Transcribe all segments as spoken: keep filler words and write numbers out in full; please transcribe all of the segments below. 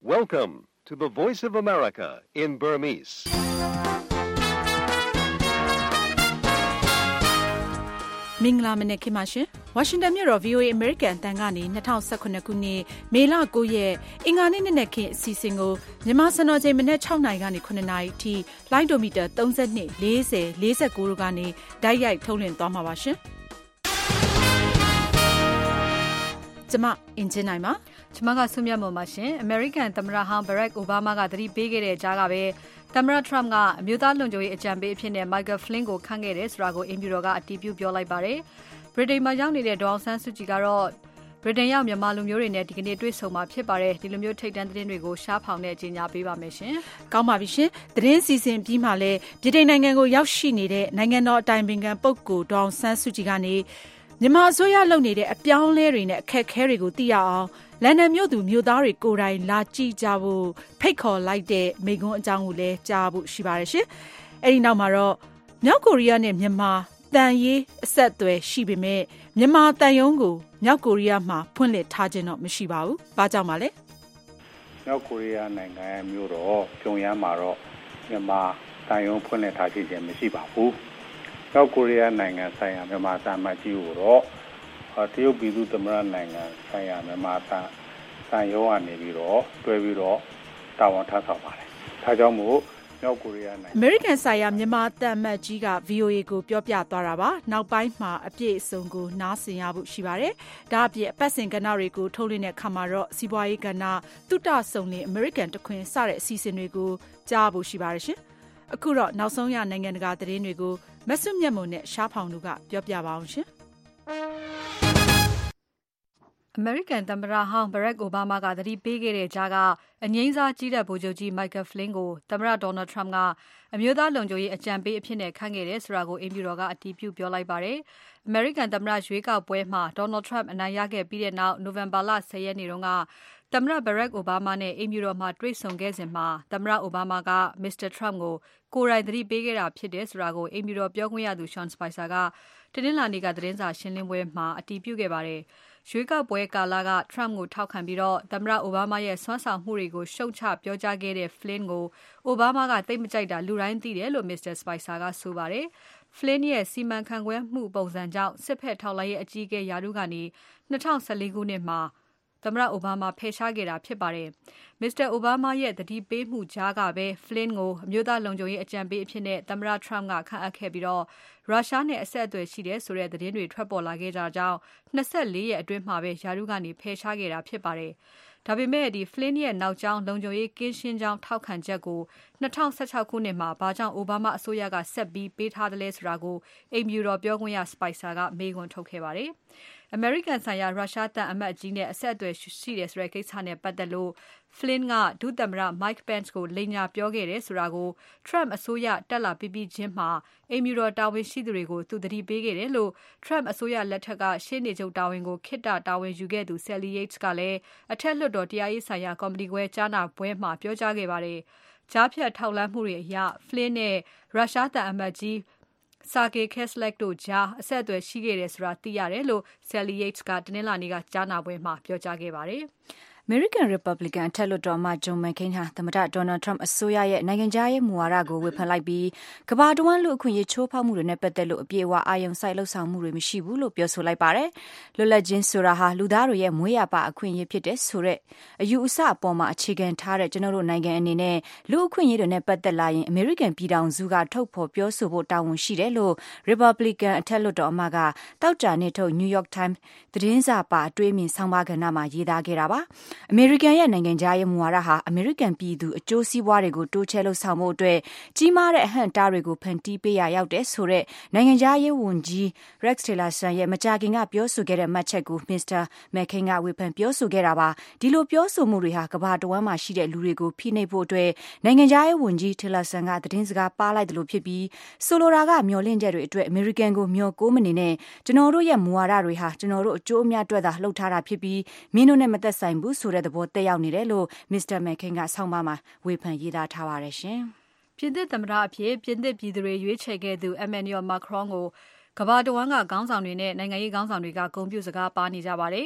Welcome to the Voice of America in Burmese. Mingla Meneki Mashin, Washington Mirror V O A American Tangani, Natal Sakunakuni, Mela Goye, Ingani Neki, Sisingo, Nemasano Jemene Chaunagani Kunanai, T, Lidometer, Tonzani, Lese, Lesa Gurugani, Dayak Tolin Tomawashin. Jama in Jenaima, Chamaga Sumyamo Machine, American Tamara Barack Obama got three big Jagabe, Tamara Trump, Muta Lunjoy, Jambi Pin, Michael Flingo, Kangares, Rago, Imburoga, a debut Biolai Bare, Britain Mayani, the Dawson Sujigaro, Britain Yam Yamalum Urine, Dignity Soma Pipare, Dilumio take Dandigo, Sharp Hound, Gina Biba Machine. Kamavish, the rain season Pimale, Britain Nango Yashini, Nangano, Timing, Poku, Dawson Sujigani. Nemazoya lonide a pion layering a kekerigo dia, Lena Mudu Mudari Gorai, Lachi Javu, Peko like de Megon Jangule, Jabu Shibarishi, Erinamaro, Nyakoria name Yama, Dan ye, Setwe, Shibime, Yama Dayongo, Nyakoria ma, Punle Tajano, Mishibau, Bajamale. Nyakoria Nanga Muro, Pyongyamaro, Yama, Dayon Punle Taji, Mishibabu. South Korea Nanga Saya Memata Majiuro, or Tio Bidu Tamara Nanga Saya Memata, Sayo and Neviro, Tweviro, Tawan Tasavare. Tajamu, North Korea. American Saya Memata Majiga, V O A go Pyopia Taraba, now by Ma, a pie songo, Nasi Abu Shibare, Dabi, passing Ganarigo, Toline Camaro, Siboi Gana, Tuta Sony, American to Queen Sare, Sisinigo, Jabu Shibarishi. Akura, now Sonia Nanganga, the Renigo. Mesum Yamone, Sharp Hounduga, Yopia Bounce. American Tamara Barack Obama got three big Jaga, and Yenza Jida Bojoji, Michael Flingo, Tamara Donald Trump, a Muda Lonjoy, a Jambi Pine, Kangares, Rago, Imburoga, a debut Biolai Bare, American Tamara Juika Buema, Donald Trump, and Ayake Bide now, November last, Sayanirunga. Tamara Barack Obama ne Imuro Madrid Songezima, Tamara Obama ga Mister Trump go, Korai three bigger up Pides Rago, Imuro Bioguya du Sean Spicaga, Tenilani Gadrenza Shinling Ma, a debut Gebare, Shuika Boeka Laga, Trump go Taukan Biro, Tamara Obama ye Swansa Hurigo, Show Chap, Yoja Gere, Flingo, Obama ga Temajada, Lurain Tidelo, Mister Spicaga Subare, Flynn ye Siman Kangwe, Mu Bozanjao, Sepet Taulay a Jige Yarugani, Natan Saligunima. Tamara Obama Peshagera Pibare. Mister Obama yet the deep bay mu jagabe, Flingo, Muda Lonjoy, a jambe pine, Tamara Tranga, Kebiro, Russia ne said to a shide, so that the dinner trouble like Jao, Nasali, a dream mabe, Yarugani, Peshagera Pibare. Tabimedi, Flynn now Jang Lonjoy, Kinshin Jang, Taukan Jago, Natan Sachakunema, Bajan Obama Soyaga, Sebi, Bait Hardless Rago, a Muro Bioguya Spicaga, Megon Tokebare. American Saya Russia ta Amagine a set to serious records hane Badalo, Flynn ga Dudamra, Mike Pence go Lena Biogeres Rago, Trump Asoya, Della Bibi Jimma, Emiro Darwin Shidrigo to the Bigelo, Trump Asoya Letaga, Shenijo Dawingo, Kita Dawin Jugedu, Sally Yates Gale, a tello dia Saya, Combligue Jana, Buema, Biojagevare, Japia Taulan Muri, ya, Flynn, Russia ta Amagi. Sake Keslek to Ja, said to a Shigeres Ratiarello, Sally Yates got Nelaniga Jana Wema, Piojagevare. American Republican Teledrama John McCain, the Mata Donald Trump, Soya, Naganjaya, Muarago, Weapon like B, Kabadwan look when you chopa Murine Petelo, Biewa, Iron Silo Samuri, Mishibulo, Pioso like Bare, Lola Jin Suraha, Ludaro, Mueapa, Queen Yepites, Sure, a Usa Poma, Chicken, Tare, General Nagan, Nene, Lu Queen Yedone Pet the Lion, American P down Zuga, Topo, Pioso, down Shirelo, Republican Teledrama, Tauja Neto, New York Times, the Dinza Pa, Dreaming Samaganama, Yida Geraba. American ya Nanganjaya Muaraha, American Pidu, Josie Warego, Dochelo Samo Dre, Jimare Han Darigo, Pentipea out Sure, Nanganjaya Wunji, Rex Taylor Sanye, Majagging up Yosu get a Machego, Mister Making out with Pioso Geraba, Dilo Pioso Muriha, Kabadwama, Shide Lurigo, Pine Bodre, Nanganjaya Wunji, Taylor Sanga, the Dinsga, Pala de Lupibi, Soloraga, Miolinjere, American go Mio Gomenine, Genoro ya Muarariha, Genoro, Jomia Dweda, Lotara Pibi, Mino Nemata Simbu. So the boat they out Nirelo, Mister Making at Sangmama, weapon Yida Tawareshin. Pinde Tamra Pie, Pinde Pidre, you check it to Emmanuel Macron, Kabadwanga, Gansan, Nangai Gansan, we got computers, Bani Javare,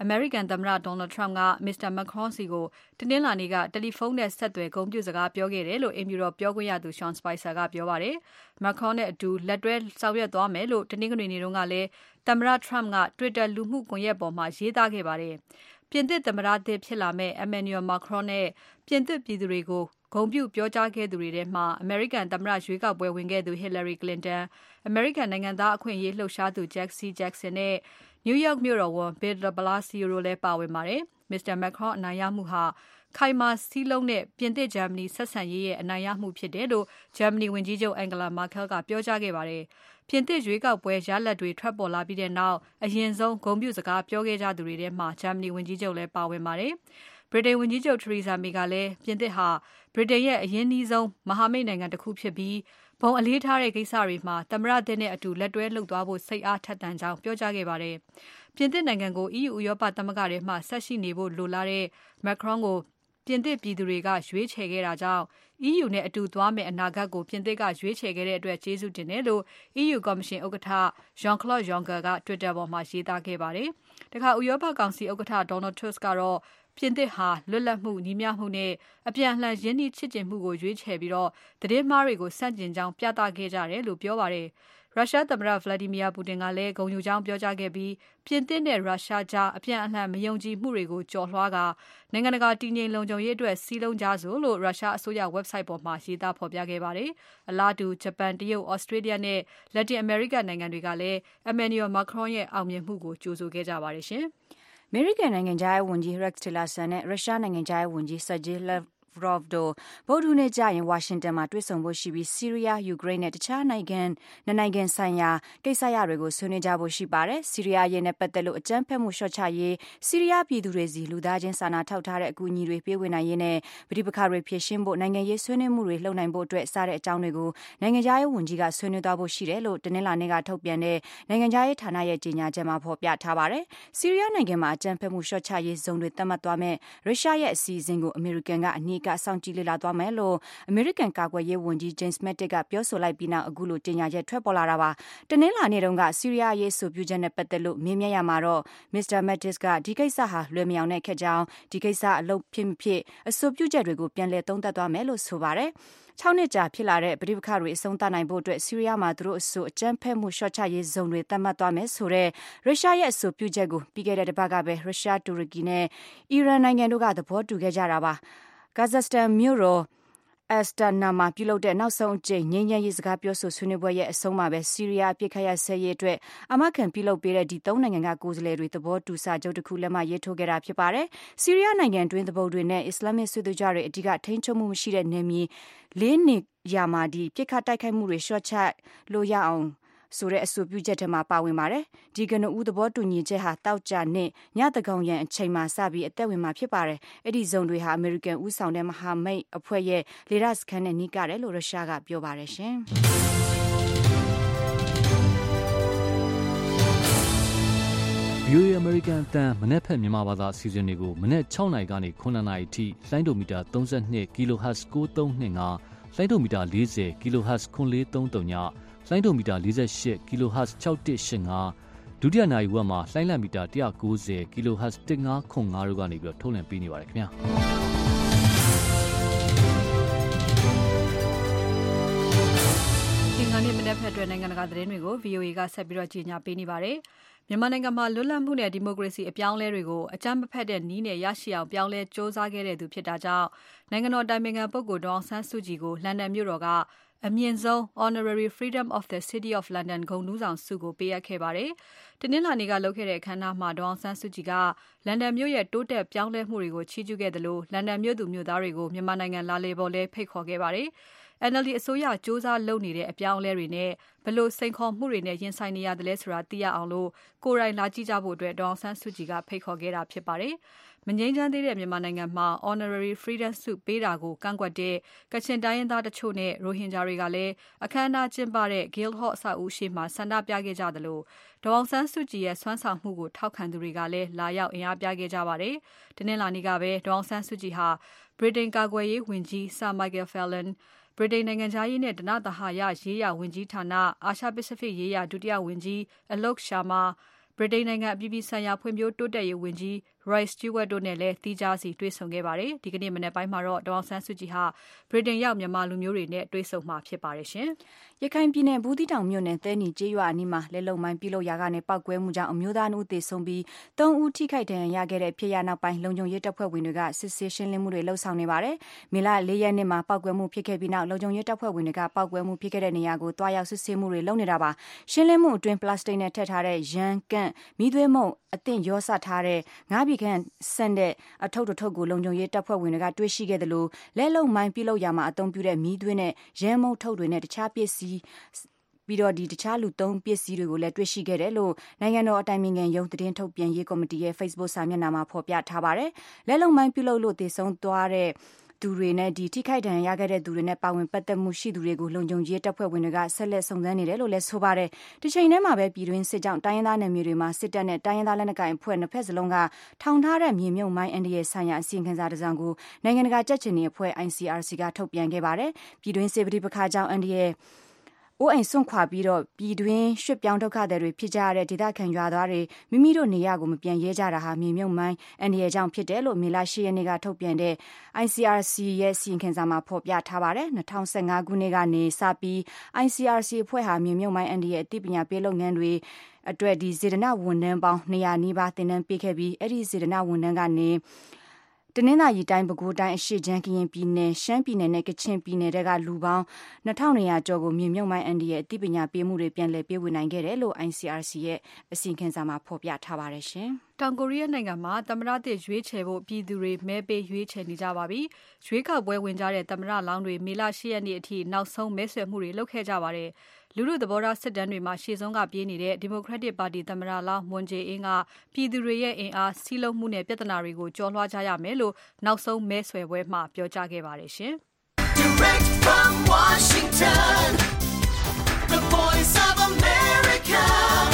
American သမ္မတ Donald Trump က Mister Macron စီကိုတနင်္လာနေ့ကတယ်လီဖုန်းနဲ့ဆက်သွယ်ဂုဏ်ပြုစကားပြောခဲ့တယ်လို့အိမ်ဖြူတော်ပြောခွင့်ရသူ Sean Spicer ကပြောပါတယ်။ Macron နဲ့အတူလက်တွဲဆောင်ရွက်သွားမယ်လို့တနင်္ဂနွေနေ့တုန်းကလည်းသမ္မတ Trump က Twitter လူမှုကွန်ရက်ပေါ်မှာရေးသားခဲ့ပါတယ်။ ပြင်သစ်သမ္မတသစ်ဖြစ်လာမယ့် Emmanuel Macron နဲ့ပြင်သစ်ပြည်သူတွေကိုဂုဏ်ပြုပြောကြားခဲ့သူတွေထဲမှာ American သမ္မတရွေးကောက်ပွဲဝင်ခဲ့သူ Hillary Clinton, American နိုင်ငံသားအခွင့်အရေးလှုပ်ရှားသူ Jack C. Jackson နဲ့ New York မြို့တော်ဝန် Bill de Blasio တို့လည်းပါဝင်ပါတယ်။ Mister Macron အနိုင်ရမှုဟာခိုင်မာစည်းလုံးတဲ့ပြင်သစ်ဂျာမနီဆက်ဆံရေးရဲ့အနိုင်ရမှုဖြစ်တယ်လို့ဂျာမနီဝန်ကြီးချုပ် Angela Merkel ကပြောကြားခဲ့ပါတယ်။ပြင်သစ်ရွေးကောက်ပွဲရလဒ်တွေထွက်ပေါ်လာပြီးတဲ့နောက်အရင်ဆုံးဂုဏ်ပြုစကားပြောခဲ့ကြသူတွေထဲမှာဂျာမနီဝန်ကြီးချုပ်လည်းပါဝင်ပါတယ်။ဗြိတိန်ဝန်ကြီးချုပ် Theresa May ကလည်းပြင်သစ်ဟာဗြိတိန်ရဲ့အရင်းနှီးဆုံးမဟာမိတ်နိုင်ငံတစ်ခုဖြစ်ပြီးဘုံအလေးထားတဲ့ကိစ္စတွေမှာသမ္မတသစ်နဲ့အတူလက်တွဲလုပ်သွားဖို့စိတ်အားထက်သန်ကြောင်းပြောကြားခဲ့ပါတယ်။ပြင်သစ်နိုင်ငံကို E U ဥရောပသမဂ္ဂထဲမှာဆက်ရှိနေဖို့လိုလားတဲ့ Macron ကိုပြင်သစ်ပြည်သူတွေကရွေးချယ်ခဲ့တာကြောင့် E U နဲ့အတူသွားမယ့်အနာဂတ်ကိုပြင်သစ်ကရွေးချယ်ခဲ့တဲ့အတွက်ကျေးဇူးတင်တယ်လို့ E U ကော်မရှင်ဥက္ကဋ္ဌ Jean-Claude Juncker က Twitter ပေါ်မှာရေးသားခဲ့ပါတယ်။တခါဥရောပကောင်စီဥက္ကဋ္ဌ Donald Tusk ကတော့ပြင်သစ်ဟာလွတ်လပ်မှုညီမျှမှုနဲ့အပြန်အလှန်ရင်းနှီးချစ်ကြည်မှုကိုရွေးချယ်ပြီးတော့သတင်းမှားတွေကိုဆန့်ကျင်ကြောင်းပြသခဲ့ကြတယ်လို့ပြောပါတယ်။ ရုရှားသမ္မတ Vladimir Putin ကလည်းဂုဏ်ယူကြောင်းပြောကြားခဲ့ပြီးပြင်သစ်နဲ့ရုရှားကြားအပြန်အလှန်မယုံကြည်မှုတွေကိုကျော်လွှားကာနိုင်ငံတကာတည်ငြိမ်လုံခြုံရေးအတွက်စည်းလုံးကြစို့လို့ရုရှားအစိုးရ website ပေါ်မှာရေးသားဖော်ပြခဲ့ပါတယ်။အလားတူဂျပန်၊တရုတ်၊ဩစတြေးလျနဲ့လက်တင်အမေရိကနိုင်ငံတွေကလည်း Emmanuel Macron ရဲ့အောင်မြင်မှုကိုကြိုဆိုခဲ့ကြပါတယ်ရှင်။အမေရိကန်နိုင်ငံခြားရေးဝန်ကြီး Rex Tillerson နဲ့ရုရှားနိုင်ငံခြားရေးဝန်ကြီး Sergey Lavrov တို့ဗုဒ္ဓဟူးနေ့ကျရင်ဝါရှင်တန်မှာတွေ့ဆုံဖို့ရှိပြီးဆီးရီးယား၊ယူကရိန်းနဲ့တခြားနိုင်ငံနှစ်နိုင်ငံဆိုင်ရာကိစ္စရပ်တွေကိုဆွေးနွေးကြဖို့ရှိပါတယ်။ဆီးရီးယားအရေးနဲ့ပတ်သက်လို့အကြမ်းဖက်မှုလျှော့ချရေးဆီးရီးယားပြည်သူတွေစီလူသားချင်းစာနာထောက်ထားတဲ့အကူအညီတွေပေးဝေနိုင်ရေးနဲ့ပဋိပက္ခတွေဖြေရှင်းဖို့နိုင်ငံရေးဆွေးနွေးမှုတွေလုပ်နိုင်ဖို့အတွက်စတဲ့အကြောင်းတွေကိုနိုင်ငံခြားရေးဝန်ကြီးကဆွေးနွေးသွားဖို့ရှိတယ်လို့တနင်္လာနေ့ကထုတ်ပြန်တဲ့နိုင်ငံခြားရေးဌာနရဲ့ကြေညာချက်မှာဖော်ပြထားပါတယ်။ဆီးရီးယားနိုင်ငံမှာအကြမ်းဖက်မှုလျှော့ချရေးဇုံတွေသတ်မှတ်သွားမယ်ရုရှားရဲ့အစီအစဉ်ကိုအမေရိကန်ကအနီးကစောင့်ကြည့်လေ့လာသွားမယ်လို့အမေရိကန်ကာကွယ်ရေးဝန်ကြီး James Mattis ကပြောဆိုလိုက်ပြီးနောက်အခုလိုကြေညာချက်ထွက်ပေါ်လာတာပါ။တနင်္လာနေ့တုန်းကဆီးရီးယားအရေးဆိုပြုချက်နဲ့ပတ်သက်လို့မေးမြန်းရမှာတော့ Mister Mattis ကဒီကိစ္စဟာလွယ်မယောင်တဲ့ခက်ကြောင်းဒီကိစ္စအလုပ်ဖြစ်မဖြစ်အဆိုပြုချက်တွေကိုပြန်လည်သုံးသပ်သွားမယ်လို့ဆိုပါတယ်။၆နှစ်ကြာဖြစ်လာတဲ့ပဋိပက္ခတွေအဆုံးသတ်နိုင်ဖို့အတွက်ဆီးရီးယားမှာသူတို့အဆိုအကြမ်းဖက်မှုလျှော့ချရေးဇုံတွေသတ်မှတ်သွားမယ်ဆိုတဲ့ရုရှားရဲ့အဆိုပြုချက်ကိုပြီးခဲ့တဲ့တစ်ပတ်ကပဲရုရှား၊တူရကီနဲ့အီရန်နိုင်ငံတို့ကသဘောတူခဲ့ကြတာပါ။ Kazakhstan မြို့တော်Astana မှာပြုလုပ်တဲ့နောက်ဆုံးအကြိမ်ငြိမ်းချမ်းရေးစကားပြောဆိုဆွေးနွေးပွဲရဲ့အဆုံးမှာပဲဆီးရီးယားအပစ်အခတ်ရပ်စဲရေးအတွက်အာမခံပြုလုပ်ပေးတဲ့ဒီသုံးနိုင်ငံကကိုယ်စားလှယ်တွေသဘောတူစာချုပ်တစ်ခုလက်မှတ်ရေးထိုးခဲ့တာဖြစ်ပါတယ်။ဆီးရီးယားနိုင်ငံတွင်းသဘုတ်တွေနဲ့အစ္စလာမစ်စစ်သွေးကြွတွေအဓိကထိန်းချုပ်မှုမရှိတဲ့နယ်မြေလေးနေရာမှာဒီပစ်ခတ်တိုက်ခိုက်မှုတွေလျှော့ချလို့ရအောင်ဆိုတဲ့အဆိုပြုချက်ထဲမှာပါဝင်ပါတယ်။ဒီကနဦးသဘောတူညီချက်ဟာတောက်ကြနေ့ညတကောင်ရန်အချိန်မှာစပြီးအသက်ဝင်မှာဖြစ်ပါတယ်။အဲ့ဒီဇုံတွေဟာအမေရိကန်ဦးဆောင်တဲ့မဟာမိတ်အဖွဲ့ရဲ့လေတပ်စခန်းနဲ့နီးကပ်တယ်လို့ရုရှားကပြောပါတယ်ရှင်။ဗီအိုအေ American အသံမနက်ဖြန်မြန်မာဘာသာအစီအစဉ်တွေကိုမနက်၆နာရီကနေခုနှစ်နာရီထိလိုင်းဒိုမီတာသုံး၂ kHz ကိုးသုံးနှစ်ငါလိုင်းဒိုမီတာ၄၀ kHz ခွန်လေးသုံးသုံးညလိုင်းဒိုမီတာ၄၈ kHz ၆၁၈၅ဒုတိယနာရီဝက်မှာလိုင်းလံမီတာ၁၉၀ kHz ၁၅ခွန်၅တို့ကနေပြီးတော့ထုတ်လွှင့်ပေးနေပါတယ်ခင်ဗျာဒီကနေ့မနက်ဖြန်အတွက်နိုင်ငံတကာသတင်းတွေကို ဗီအိုအေ ကဆက်ပြီးတော့ကြီးညာပေးနေပါတယ်။မြန်မာနိုင်ငံမှာလွတ်လပ်မှုနဲ့ဒီမိုကရေစီအပြောင်းအလဲတွေကိုအကြမ်းမဖက်တဲ့နည်းနဲ့ရရှိအောင်ပြောင်းလဲစ조사ခဲ့တဲ့သူဖြစ်တာကြောင့်နိုင်ငံတော်တိုင်ပင်ခံပုဂ္ဂိုလ်ဒေါ်အောင်ဆန်းစုကြည်ကိုလန်ဒန်မြို့တော်ကအမြင့်ဆုံး Honorary Freedom of the City of London ဂုဏ်ထူးဆောင်ဆုကိုပေးအပ်ခဲ့ပါတယ်။တနင်္လာနေ့ကလုပ်ခဲ့တဲ့အခမ်းအနားမှာဒေါ်အောင်ဆန်းစုကြည်ကလန်ဒန်မြို့ရဲ့တိုးတက်ပြောင်းလဲမှုတွေကိုချီးကျူးခဲ့သလိုလန်ဒန်မြို့သူမြို့သားတွေကိုမြန်မာနိုင်ငံလာလေပေါ်လဲဖိတ်ခေါ်ခဲ့ပါတယ်။ N L D အစိုးရစ조사လုပ်နေတဲ့အပြောင်းအလဲတွေနဲ့ဘလို့စိန်ခေါ်မှုတွေနဲ့ရင်ဆိုင်နေရတယ်လဲဆိုတာသိရအောင်လို့ကိုယ်တိုင်လာကြည့်ကြဖို့အတွက်ဒေါ်အောင်ဆန်းစုကြည်ကဖိတ်ခေါ်ခဲ့တာဖြစ်ပါတယ်။မငြိမ်းချမ်းသေးတဲ့မြန်မာနိုင်ငံမှာ Honorary Freedom ဆုပေးတာကိုကန့်ကွက်တဲ့ကချင်တိုင်းရင်းသားတချို့နဲ့ရိုဟင်ဂျာတွေကလည်းအခမ်းအနားကျင်းပတဲ့ Guildhall အဆောက်အဦရှေ့မှာဆန္ဒပြခဲ့ကြသလိုဒေါ်အောင်ဆန်းစုကြည်ရဲ့စွမ်းဆောင်မှုကိုထောက်ခံသူတွေကလည်းလာရောက်အင်အားပြခဲ့ကြပါတယ်။တနင်္လာနေ့ကပဲဒေါ်အောင်ဆန်းစုကြည်ဟာဗြိတိန်ကာကွယ်ရေးဝန်ကြီး Sir Michael Fallonဗြိတိန်နိုင်ငံခြားရေးနဲ့ဓနသဟာယရေးရာဝန်ကြီးဌာနအာရှ Pacific ရေးရာဒုတိယဝန်ကြီး Alok Sharma ဗြိတိန်နိုင်ငံအပြည်ပြည်ဆိုင်ရာဖွံ့ဖြိုးတိုးတက်ရေးဝန်ကြီး Roy Stewart တို့နဲ့လည်းသီးခြားစီတွေ့ဆုံခဲ့ပါတယ်။ဒီကနေ့မနက်ပိုင်းမှာတော့ဒေါ်အောင်ဆန်းစုကြည်ဟာဗြိတိန်ရောက်မြန်မာလူမျိုးတွေနဲ့တွေ့ဆုံမှာဖြစ်ပါတယ်ရှင်။ရခိုင်ပြည်နယ်ဘူးသီးတောင်မြို့နယ်သဲနီကျေးရွာအနီးမှာလက်လုံမိုင်းပြုလုပ်ရာကနေပောက်ကွဲမှုကြောင့်အမျိုးသားနှုတ်သေဆုံးပြီးသုံးဦးထိခိုက်ဒဏ်ရာရခဲ့တဲ့ဖြစ်ရနောက်ပိုင်းလုံခြုံရေးတပ်ဖွဲ့ဝင်တွေကစစ်ဆေးရှင်းလင်းမှုတွေလှုပ်ဆောင်နေပါတယ်။မေလ၄ရက်နေ့မှာပောက်ကွဲမှုဖြစ်ခဲ့ပြီးနောက်လုံခြုံရေးတပ်ဖွဲ့ဝင်တွေကပောက်ကွဲမှုဖြစ်ခဲ့တဲ့နေရာကိုတွားရောက်စစ်ဆေးမှုတွေလုပ်နေတာပါ။ရှင်းလင်းမှုအတွင်းပလတ်စတစ်နဲ့ထည့်ထားတဲ့ရန်ကန့်မိသွေးမုံအသင့်ရောစထားတဲ့ငါးပြည်ခန့်ဆန်တဲ့အထုပ်တစ်ထုပ်ကိုလုံခြုံရေးတပ်ဖွဲ့ဝင်တွေကတွေ့ရှိခဲ့တယ်လို့လက်လုံမိုင်းပြုလုပ်ရာမှာအသုံးပြုတဲ့မိသွေးနဲ့ရန်မုံထုပ်တွေနဲ့တခြားပစ္စည်းပြီးတော့ဒီတခြားလူသုံးပစ္စည်းတွေကိုလည်းတွေ့ရှိခဲ့တယ်လို့နိုင်ငံတော်အတိုင်ပင်ခံရုံးသတင်းထုတ်ပြန်ရေးကော်မတီရဲ့ Facebook စာမျက်နှာမှာဖော်ပြထားပါတယ်။လက်လုံမိုင်းပြုလုပ်လို့တည်ဆုံးသွားတဲ့သူတွေနဲ့ဒီထိခိုက်ဒဏ်ရာရခဲ့တဲ့သူတွေနဲ့ပါဝင်ပတ်သက်မှုရှိသူတွေကိုလုံခြုံရေးတပ်ဖွဲ့ဝင်တွေကဆက်လက်စုံစမ်းနေတယ်လို့လည်းဆိုပါတယ်။ဒီချိန်ထဲမှာပဲပြည်တွင်းစစ်ကြောင့်တိုင်းရင်းသားနယ်မြေတွေမှာစစ်တပ်နဲ့တိုင်းရင်းသားလက်နက်ကိုင်အဖွဲ့နှစ်ဖက်စလုံးကထောင်ထားတဲ့မြေမြုပ်မိုင်းအန်ဒီရဲ့ဆိုင်ရာအစီရင်ခံစာတစ်စောင်ကိုနိုင်ငံတကာကြက်ချင်တဲ့အဖွဲ့ I C R C ကထုတ်ပြန်ခဲ့ပါတယ်။ပြည်တွင်းစစ်ပဋိပက္ခကြောင့်အန်ဒီရဲ့အိုးအိမ်စွန့်ခွာပြီးတော့ပြည်တွင်းရွှေ့ပြောင်းဒုက္ခသည်တွေဖြစ်ကြရတဲ့ဒေသခံရွာသားတွေမိမိတို့နေရာကိုမပြန်ရဲကြတာဟာမြေမြုပ်မိုင်းအန်ဒီရဲ့ကြောင့်ဖြစ်တယ်လို့မေလ၈ရက်နေ့ကထုတ်ပြန်တဲ့ I C R C ရဲ့စီရင်ခံစာမှာဖော်ပြထားပါတယ်။၂၀၁၅ခုနှစ်ကနေစပြီး I C R C အဖွဲ့ဟာမြေမြုပ်မိုင်းအန်ဒီရဲ့အသိပညာပေးလုပ်ငန်းတွေအတွက်ဒီစေတနာဝန်ထမ်းပေါင်း၂၀၀နီးပါးသင်တန်းပေးခဲ့ပြီးအဲ့ဒီစေတနာဝန်ထမ်းကနေတနင်္သာရီတိုင်းပဲခူးတိုင်းအရှေ့ချမ်းကရင်ပြည်နယ်ရှမ်းပြည်နယ်နဲ့ကချင်ပြည်နယ်တွေကလူပေါင်းနှစ်ထောင်နှစ်ရာကျော်ကိုမြေမြုပ်မိုင်းအန်ဒီရဲ့အသိပညာပေးမှုတွေပြန်လည်ပေးဝေနိုင်ခဲ့တယ်လို့ I C R C ရဲ့အစီရင်ခံစာမှာဖော်ပြထားပါတယ်ရှင်။တောင်ကိုရီးယားနိုင်ငံမှာသမ္မတသစ်ရွေးချယ်ဖို့ပြည်သူတွေမဲပေးရွေးချယ်နေကြပါပြီ။ရွေးကောက်ပွဲဝင်ကြတဲ့သမ္မတလောင်းတွေမေလ၈ရက်နေ့အထိနောက်ဆုံးမဲဆွယ်မှုတွေလုပ်ခဲ့ကြပါတယ်။လူလူသဘောထားစစ်တမ်းတွေမှာရှေ့ဆုံးကပြေးနေတဲ့ Democratic Party သမ္မတလောင်း Moon Jae-in ကပြည်သူတွေရဲ့အင်အားစီးလုံးမှုနဲ့ပြဿနာတွေကိုကျော်လွှားကြရမယ်လို့နောက်ဆုံးမဲဆွယ်ပွဲမှာပြောကြားခဲ့ပါတယ်ရှင်။ Direct from Washington, the Voice of America,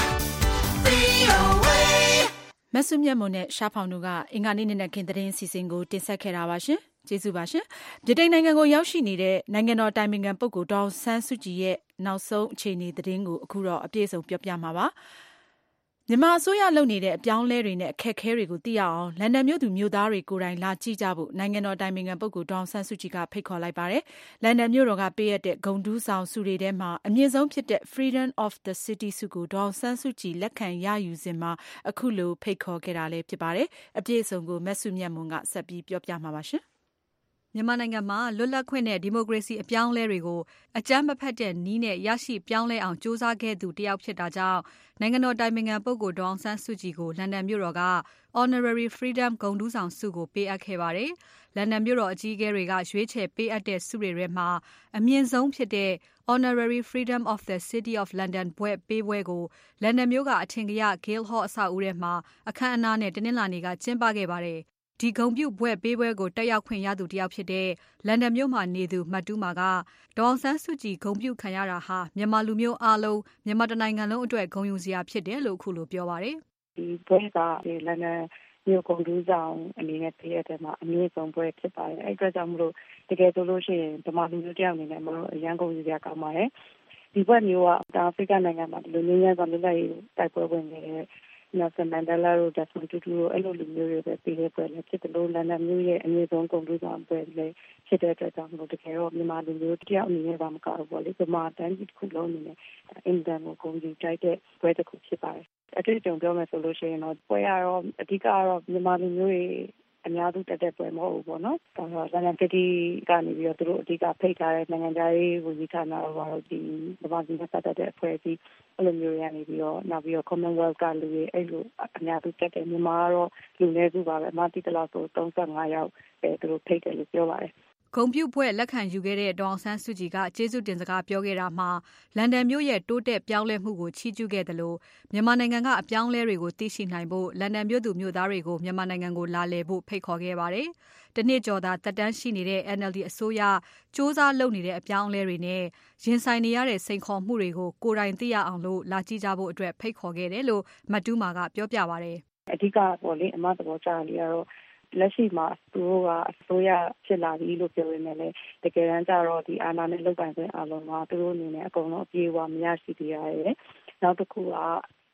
V O A မဆုမြတ်မွန်နဲ့ရှားဖောင်တို့ကအင်္ဂါနေ့နေ့နဲ့ခင်သတင်းစီစဉ်ကိုတင်ဆက်ခဲ့တာပါရှင်။ကျေးဇူးပါရှင်။ဗြိတိန်နိုင်ငံကိုရောက်ရှိနေတဲ့နိုင်ငံတော်တိုင်ပင်ခံပုဂ္ဂိုလ်ဒေါ်ဆန်းစုကြည်ရဲ့နောက်ဆုံးအခြေအနေသတင်းကိုအခုတော့အပြည့်အစုံပြောပြမှာပါ။မြန်မာအစိုးရလုပ်နေတဲ့အပြောင်းလဲတွေနဲ့အခက်အခဲတွေကိုသိရအောင်လန်ဒန်မြို့သူမြို့သားတွေကိုယ်တိုင်လာကြည့်ကြဖို့နိုင်ငံတော်တိုင်ပင်ခံပုဂ္ဂိုလ်ဒေါ်ဆန်းစုကြည်ကဖိတ်ခေါ်လိုက်ပါတယ်။လန်ဒန်မြို့တော်ကပေးရတဲ့ဂုဏ်ထူးဆောင်ဆုတွေထဲမှာအမြင့်ဆုံးဖြစ်တဲ့ Freedom of the City ဆုကိုဒေါ်ဆန်းစုကြည်လက်ခံရယူစဉ်မှာအခုလိုဖိတ်ခေါ်ခဲ့တာလည်းဖြစ်ပါတယ်။အပြည့်အစုံကိုမဆုမြတ်မွန်ကဆက်ပြီးပြောပြမှာပါရှင်။မြန်မာနိုင်ငံမှာလွတ်လပ်ခွင့်နဲ့ဒီမိုကရေစီအပြောင်းအလဲတွေကိုအကြမ်းမဖက်တဲ့နည်းနဲ့ရရှိပြောင်းလဲအောင်စ조사ခဲ့သူတယောက်ဖြစ်တာကြောင့်နိုင်ငံတော်တိုင်ပင်ခံပုဂ္ဂိုလ်ဒေါ်အောင်ဆန်းစုကြည်ကိုလန်ဒန်မြို့တော်က Honorary Freedom ဂုဏ်ထူးဆောင်ဆုကိုပေးအပ်ခဲ့ပါတယ်။လန်ဒန်မြို့တော်အကြီးအကဲတွေကရွေးချယ်ပေးအပ်တဲ့ဆုတွေထဲမှာအမြင့်ဆုံးဖြစ်တဲ့ Honorary Freedom of the City of London ဘွဲ့ပေးပွဲကိုလန်ဒန်မြို့ကအထင်ကရ Guildhall အဆောက်အဦထဲမှာအခမ်းအနားနဲ့တနင်္လာနေ့ကကျင်းပခဲ့ပါတယ်။ဒီဂုဏ်ပြုဘွဲ့ပေးပွဲကိုတက်ရောက်ခွင့်ရသူတယောက်ဖြစ်တဲ့လန်ဒန်မြို့မှာနေသူမတ်တူးမာကဒေါ်အောင်ဆန်းစုကြည်ဂုဏ်ပြုခံရတာဟာမြန်မာလူမျိုးအားလုံးမြန်မာတနိုင်ငံလုံးအတွက်ဂုဏ်ယူစရာဖြစ်တယ်လို့အခုလိုပြောပါတယ်။ဒီဘွဲ့ကဒီလန်ဒန်မြို့ဂုဏ်ထူးဆောင်အနေနဲ့ပေးရတဲ့မှာအမြင့်ဆုံးဘွဲ့ဖြစ်ပါတယ်။အဲ့အတွက်ကြောင့်မလို့တကယ်ဆိုလို့ရှိရင်မြန်မာလူမျိုးတယောက်အနေနဲ့မလို့အရန်ဂုဏ်ယူစရာကောင်းပါတယ်။ဒီဘွဲ့မျိုးကတောင်အာဖရိကနိုင်ငံမှာဒီလိုမျိုးများစွာလွတ်လပ်ရေးတိုက်ပွဲဝင်နေတဲ့Nelson Mandela တို့ Desmond Tutu တို့အဲ့လိုလူမျိုးတွေပဲပေးတဲ့ပွဲလည်းဖြစ်တယ်လို့လန်ဒန်မြို့ရဲ့အမြင့်ဆုံးဂုဏ်ထူးဆောင်ပွဲလည်းဖြစ်တဲ့အတွက်ကြောင့်လို့တကယ်တော့မြန်မာလူမျိုးတယောက်အနေနဲ့ပါမကောက်ဘူးပေါ့လေမြန်မာတန်းကြီးတစ်ခုလုံးအနေနဲ့အင်ဒန်ကိုဂုဏ်ယူတိုက်တဲ့ပွဲတစ်ခုဖြစ်ပါတယ်အတွေ့အကြုံပြောမယ်ဆိုလို့ရှိရင်တော့ပွဲရတော့အဓိကကတော့မြန်မာလူမျိုးတွေအများစုတက်တဲ့ပွဲမဟုတ်ဘူးပေါ့နော်ဒါတော့လန်ဒန်ပြည်ကနေပြီးတော့သူတို့အဓိကဖိတ်ထားတဲ့နိုင်ငံခြားရေးဝန်ကြီးဌာနတော့ဒီမြန်မာပြည်နဲ့ပတ်သက်တဲ့အဖွဲ့အစည်းအဲ့လိုမျိုးရနေပြီးတော့နောက်ပြီးတော့ Commonwealth ကလူတွေအဲ့လိုအများစုတက်တယ်မြန်မာကတော့လူနည်းစုပါပဲအမတိတလောက်ဆို၃၅ယောက်ပဲသူတို့ဖိတ်တယ်လို့ပြောပါတယ်ဂုဏ်ပြုဘွဲ့လက်ခံယူခဲ့တဲ့ဒေါ်အောင်ဆန်းစုကြည်ကကျေးဇူးတင်စကားပြောခဲ့တာမှာလန်ဒန်မြို့ရဲ့တိုးတက်ပြောင်းလဲမှုကိုချီးကျူးခဲ့တယ်လို့မြန်မာနိုင်ငံကအပြောင်းလဲတွေကိုသိရှိနိုင်ဖို့လန်ဒန်မြို့သူမြို့သားတွေကိုမြန်မာနိုင်ငံကိုလာလည်ဖို့ဖိတ်ခေါ်ခဲ့ပါတယ်။တနှစ်ကျော်သာတက်တန်းရှိနေတဲ့ N L D အစိုးရစ조사လုပ်နေတဲ့အပြောင်းအလဲတွေနဲ့ရင်ဆိုင်နေရတဲ့စိန်ခေါ်မှုတွေကိုကိုယ်တိုင်သိရအောင်လို့လာကြည့်ကြဖို့အတွက်ဖိတ်ခေါ်ခဲ့တယ်လို့မတ်တူးမာကပြောပြပါတယ်။အဓိကပေါ့လေအမသဘောကျတယ်လေးကတော့လက်ရှိမှာသူတို့ကအစိုးရဖြစ်လာပြီလို့ပြောရင်းနဲ့လည်းတကယ်တမ်းကျတော့ဒီအာဏာနဲ့လုပ်ပိုင်ခွင့်အလုံးမှာသူတို့အနေနဲ့အကုန်လုံးအပြေအဝမရရှိသေးရတယ်။နောက်တစ်ခုက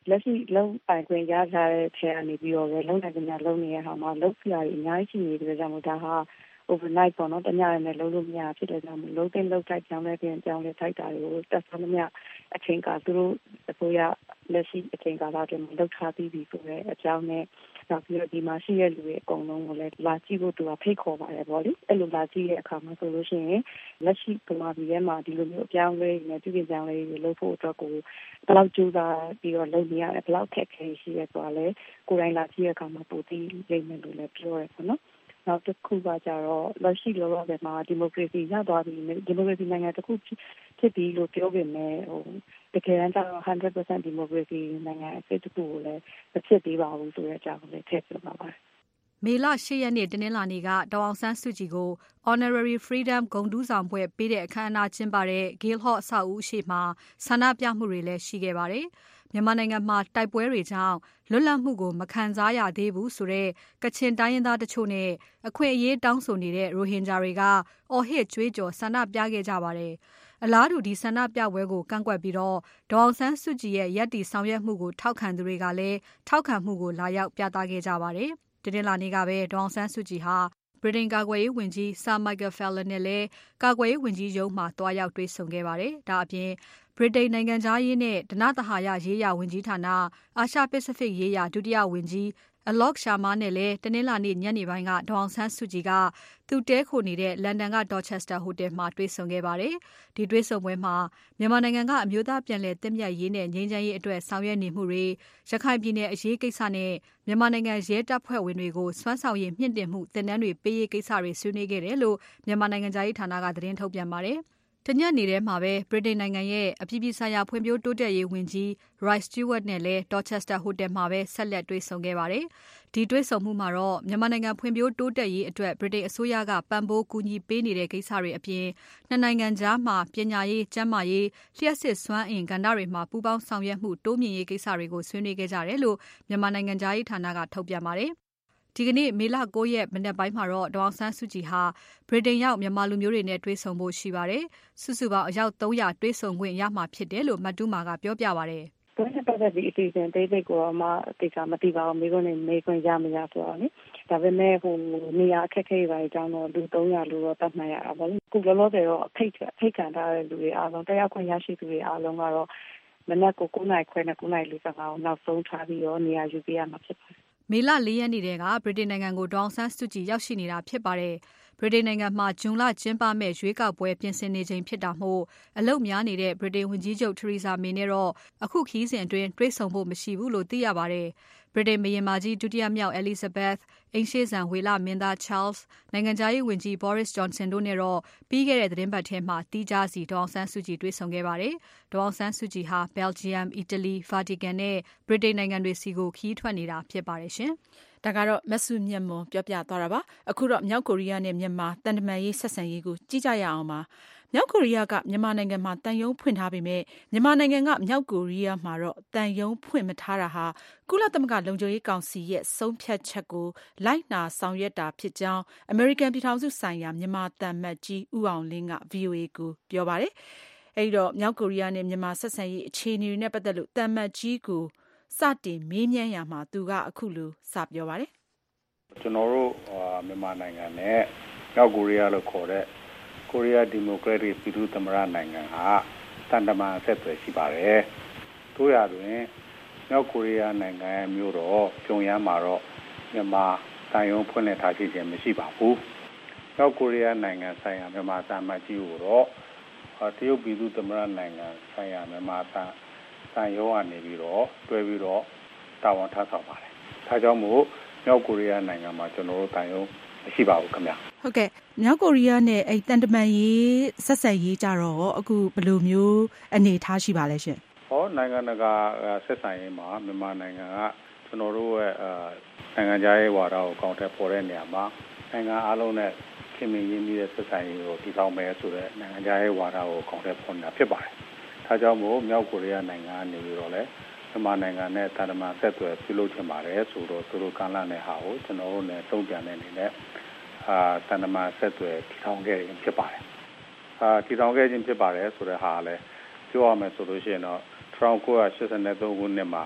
လက်ရှိလုံးပိုင်ခွင့်ရထားတဲ့ထဲကနေပြီးတော့ပဲလုံးနိုင်ကြလုံးနေတဲ့ဟာမှာလုံးပြရအများကြီးရှိနေတဲ့ကြောင့်မို့ဒါဟာ overnight ပေါ့နော်တညရနဲ့လုံးလို့မရဖြစ်တဲ့ကြောင့်မို့လုံးသိလုံးထိုက်ကြောင်းလည်းပြင်ကြောင်းလည်းထိုက်တာတွေကိုတက်ဆုံးမရအချိန်ကသူတို့အစိုးရလက်ရှိအချိန်ကာလအတွင်းမှာလောက်ထားပြီးပြီဆိုတော့အကြောင်းနဲ့နောက်ပြီးတော့ဒီမှာရှိတဲ့လူတွေအကုန်လုံးကိုလည်းလာကြည့်ဖို့သူကဖိတ်ခေါ်ပါတယ်ဗောလေအဲ့လိုလာကြည့်တဲ့အခါမှာဆိုလို့ရှိရင်လက်ရှိပမာပြည်ထဲမှာဒီလိုမျိုးအပြောင်းလဲနေပြည်ပြင်ကြောင်းလေးတွေလုပ်ဖို့အတွက်ကိုဘယ်လောက်ကြိုးစားပြီးတော့လုပ်နေရတယ်ဘယ်လောက်ခက်ခဲရှိရဆိုတာလဲကိုယ်တိုင်လာကြည့်တဲ့အခါမှာပိုသိလိမ့်မယ်လို့လည်းပြောရဲပေါ့နော်နောက်တစ်ခုကကြတော့လက်ရှိလောလောဆယ်မှာဒီမိုကရေစီရသွားပြီဒီမိုကရေစီနိုင်ငံတစ်ခုဖြစ်ပြီးလို့ပြောပေမဲ့ဟိုတကယ်တမ်းကျတော့ one hundred percent ဒီမိုကရေစီနိုင်ငံအဖြစ်တစ်ခုကိုလည်းမဖြစ်သေးပါဘူးဆိုတဲ့အကြောင်းကိုလည်းထည့်ပြောပါပါတယ်မေလ၈ရက်နေ့တနင်္လာနေ့ကဒေါ်အောင်ဆန်းစုကြည်ကို Honorary Freedom ဂုဏ်ထူးဆောင်ဘွဲ့ပေးတဲ့အခမ်းအနားကျင်းပတဲ့ Guildhall အဆောက်အဦရှေ့မှာဆန္ဒပြမှုတွေလည်းရှိခဲ့ပါတယ်။မြန်မာနိုင်ငံမှာတိုက်ပွဲတွေကြောင့်လွတ်လပ်မှုကိုမခံစားရသေးဘူးဆိုတဲ့ကချင်တိုင်းရင်းသားတချို့နဲ့အခွင့်အရေးတောင်းဆိုနေတဲ့ရိုဟင်ဂျာတွေကအော်ဟစ်ကြွေးကြော်ဆန္ဒပြခဲ့ကြပါတယ်။အလားတူဒီဆန္ဒပြပွဲကိုကန့်ကွက်ပြီးတော့ဒေါ်အောင်ဆန်းစုကြည်ရဲ့ရပ်တည်ဆောင်ရွက်မှုကိုထောက်ခံသူတွေကလည်းထောက်ခံမှုကိုလာရောက်ပြသခဲ့ကြပါတယ်။တနင်္လာနေ့ကပဲဒေါ်အောင်ဆန်းစုကြည်ဟာဗြိတိန်ကာကွယ်ရေးဝန်ကြီး Sir Michael Fallon နဲ့လည်းကာကွယ်ရေးဝန်ကြီးရုံးမှာတွားရောက်တွေ့ဆုံခဲ့ပါတယ်။ဒါအပြင်ဗြိတိန်နိုင်ငံသားရေးနဲ့ဓနသဟာယရေးရာဝန်ကြီးဌာနအာရှပစိဖိတ်ရေးရာဒုတိယဝန်ကြီးAlok Sharma နဲ့လည်းတနင်္လာနေ့ညနေပိုင်းကဒေါ်အောင်ဆန်းစုကြည်ကသူတဲခိုနေတဲ့လန်ဒန်က Dorchester Hotel မှာတွေ့ဆုံခဲ့ပါတယ်။ဒီတွေ့ဆုံပွဲမှာမြန်မာနိုင်ငံကအမျိုးသားပြန်လည်သင့်မြတ်ရေးနဲ့ငြိမ်းချမ်းရေးအတွက်ဆောင်ရွက်နေမှုတွေရခိုင်ပြည်နယ်အရေးကိစ္စနဲ့မြန်မာနိုင်ငံရဲတပ်ဖွဲ့ဝင်တွေကိုစွမ်းဆောင်ရည်မြင့်တင်မှုသင်တန်းတွေပေးရေးကိစ္စတွေဆွေးနွေးခဲ့တယ်လို့မြန်မာနိုင်ငံသားရေးဌာနကသတင်းထုတ်ပြန်ပါတယ်။တညနေထဲမှာပဲဗြိတိန်နိုင်ငံရဲ့အပြည်ပြည်ဆိုင်ရာဖွံ့ဖြိုးတိုးတက်ရေးဝန်ကြီး Roy Stewart နဲ့လည်း Dorchester Hotel မှာပဲဆက်လက်တွေ့ဆုံခဲ့ပါတယ်။ဒီတွေ့ဆုံမှုမှာတော့မြန်မာနိုင်ငံဖွံ့ဖြိုးတိုးတက်ရေးအတွက်ဗြိတိန်အစိုးရကပံ့ပိုးကူညီပေးနေတဲ့ကိစ္စတွေအပြင်နှစ်နိုင်ငံကြားမှာပညာရေး၊ကျန်းမာရေး၊လျှပ်စစ်စွမ်းအင်ကဏ္ဍတွေမှာပူးပေါင်းဆောင်ရွက်မှုတိုးမြင့်ရေးကိစ္စတွေကိုဆွေးနွေးခဲ့ကြတယ်လို့မြန်မာနိုင်ငံသားရေးဌာနကထုတ်ပြန်ပါတယ်။ဒီကနေ့မေလ၉ရက်မနက်ပိုင်းမှာတော့ဒေါ်အောင်ဆန်းစုကြည်ဟာဗြိတိန်ရောက်မြန်မာလူမျိုးတွေနဲ့တွေ့ဆုံဖို့ရှိပါတယ်။စုစုပေါင်းအယောက်သုံးရာတွေ့ဆုံခွင့်ရမှာဖြစ်တယ်လို့မတ်တူးမာကပြောပြပါတယ်။ဒါနဲ့ပတ်သက်ပြီးအစီအစဉ်သေးသေးကိုတော့မှတိကျမသိပါဘူးမိခွန်းနဲ့မေးခွင့်ရမရဆိုတော့လေဒါပေမဲ့ဟိုနေရာအခက်အခဲတွေအကြောင်းတော့လူသုံးရာလို့တော့တတ်မှတ်ရတာပေါ့လေခုလောလောဆယ်တော့ထိတ်ထိတ်ခံထားတဲ့လူတွေအားလုံးတရားခွင့်ရရှိသူတွေအားလုံးကတော့မနက်ကို9နာရီခွဲနဲ့9နာရီ၄၅ကိုနောက်ဆုံးထားပြီးတော့နေရာယူပေးရမှာဖြစ်ပါတယ်မေလ၄ရက်နေ့တည်းကဗြိတိန်နိုင်ငံကိုဒေါ်အောင်ဆန်းစုကြည်ရောက်ရှိနေတာဖြစ်ပါတယ်။ဗြိတိန်နိုင်ငံမှာဂျွန်လကျင်းပမဲ့ရွေးကောက်ပွဲပြင်ဆင်နေချိန်ဖြစ်တာမို့အလုပ်များနေတဲ့ဗြိတိန်ဝန်ကြီးချုပ် Theresa May နဲ့တော့အခုခီးစဉ်အတွင်းတွေ့ဆုံဖို့မရှိဘူးလို့သိရပါတယ်။ဗြိတိန်ဘုရင်မကြီးဒုတိယမြောက် Elizabeth အိမ်ရှေ့စံဝေလမင်းသား Charles နိုင်ငံခြားရေးဝန်ကြီး Boris Johnson တို့နဲ့တော့ပြီးခဲ့တဲ့သတင်းပတ်ထဲမှာတီးခြားစီဒေါ်အောင်ဆန်းစုကြည်တွေ့ဆုံခဲ့ပါတယ်။ဒေါ်အောင်ဆန်းစုကြည်ဟာ Belgium, Italy, Vatican နဲ့ဗြိတိန်နိုင်ငံတွေစီကိုခီးထွက်နေတာဖြစ်ပါတယ်ရှင်။ဒါကတော့မဆုမြတ်မွန်ပြောပြသွားတာပါအခုတော့မြောက်ကိုရီးယားနဲ့မြန်မာတန်တမာရေးဆက်ဆံရေးကိုကြည့်ကြရအောင်ပါမြောက်ကိုရီးယားကမြန်မာနိုင်ငံမှာတန်ယုံဖွင့်ထားပေမဲ့မြန်မာနိုင်ငံကမြောက်ကိုရီးယားမှာတော့တန်ယုံဖွင့်မထားတာဟာကုလသမဂ္ဂလုံခြုံရေးကောင်စီရဲ့ဆုံးဖြတ်ချက်ကိုလိုက်နာဆောင်ရွက်တာဖြစ်ကြောင်းအမေရိကန်ပြည်ထောင်စုဆိုင်ရာမြန်မာတန်မတ်ကြီးဦးအောင်လင်းက ဗွီအိုအေ ကိုပြောပါတယ်အဲဒီတော့မြောက်ကိုရီးယားနဲ့မြန်မာဆက်ဆံရေးအခြေအနေတွေနဲ့ပတ်သက်လို့တန်မတ်ကြီးကိုစတင်မေးမြန်းရမှာသူကအခုလိုစပြောပါတယ်ကျွန်တော်တို့မြန်မာနိုင်ငံနဲ့မြောက်ကိုရီးယားလို့ခေါ်တဲ့ကိုရီးယားဒီမိုကရက်တစ်ပြည်သူ့သမ္မတနိုင်ငံဟာတန်တမာဆက်သွယ်ရှိပါတယ်။တို့ရတွင်မြောက်ကိုရီးယားနိုင်ငံရဲ့မြို့တော်ပြုံယမ်းမှာတော့မြန်မာတန်ယုံဖွင့်လှစ်ထားရှိခြင်းမရှိပါဘူး။မြောက်ကိုရီးယားနိုင်ငံဆိုင်ရာမြန်မာသံအမတ်ကြီးကိုတော့တရုတ်ပြည်သူ့သမ္မတနိုင်ငံဆိုင်ရာမြန်မာသံတန်ယုံကနေပြီးတော့တွဲပြီးတော့တာဝန်ထမ်းဆောင်ပါတယ်။ဒါကြောင့်မို့မြောက်ကိုရီးယားနိုင်ငံမှာကျွန်တော်တို့တန်ယုံမရှိပါဘူးခင်ဗျာဟုတ်ကဲ့မြောက်ကိုရီးယားနဲ့အဲတန်တမန်ရေးဆက်ဆက်ရေးကြတော့အခုဘယ်လိုမျိုးအနေထားရှိပါလဲရှင်ဟောနိုင်ငံတကာဆက်ဆံရေးမှာမြန်မာနိုင်ငံကကျွန်တော်တို့ရဲ့နိုင်ငံခြားရေးဝါဒကိုကောင်းတဲ့ပေါ်တဲ့နေရာမှာနိုင်ငံအားလုံးနဲ့ခင်မင်းရင်းနှီးတဲ့ဆက်ဆံရေးကိုတည်ဆောက်မယ်ဆိုတဲ့နိုင်ငံခြားရေးဝါဒကိုကောင်းတဲ့ပေါ်နေတာဖြစ်ပါတယ်ဒါကြောင့်မို့မြောက်ကိုရီးယားနိုင်ငံကနေပြီးတော့လည်းမြန်မာနိုင်ငံနဲ့တန်တမာဆက်သွယ်ပြုလုပ်ချင်ပါတယ်ဆိုတော့သူတို့ကန့်လန့်တဲ့ဟာကိုကျွန်တော်တို့လည်းတုံ့ပြန်တဲ့အနေနဲ့အာတန်တမာဆက်သွယ်တည်ထောင်ခဲ့ခြင်းဖြစ်ပါတယ်အာတည်ထောင်ခဲ့ခြင်းဖြစ်ပါတယ်ဆိုတဲ့ဟာလည်းပြောရမယ်ဆိုလို့ရှိရင်တော့၁၉၈၃ခုနှစ်မှာ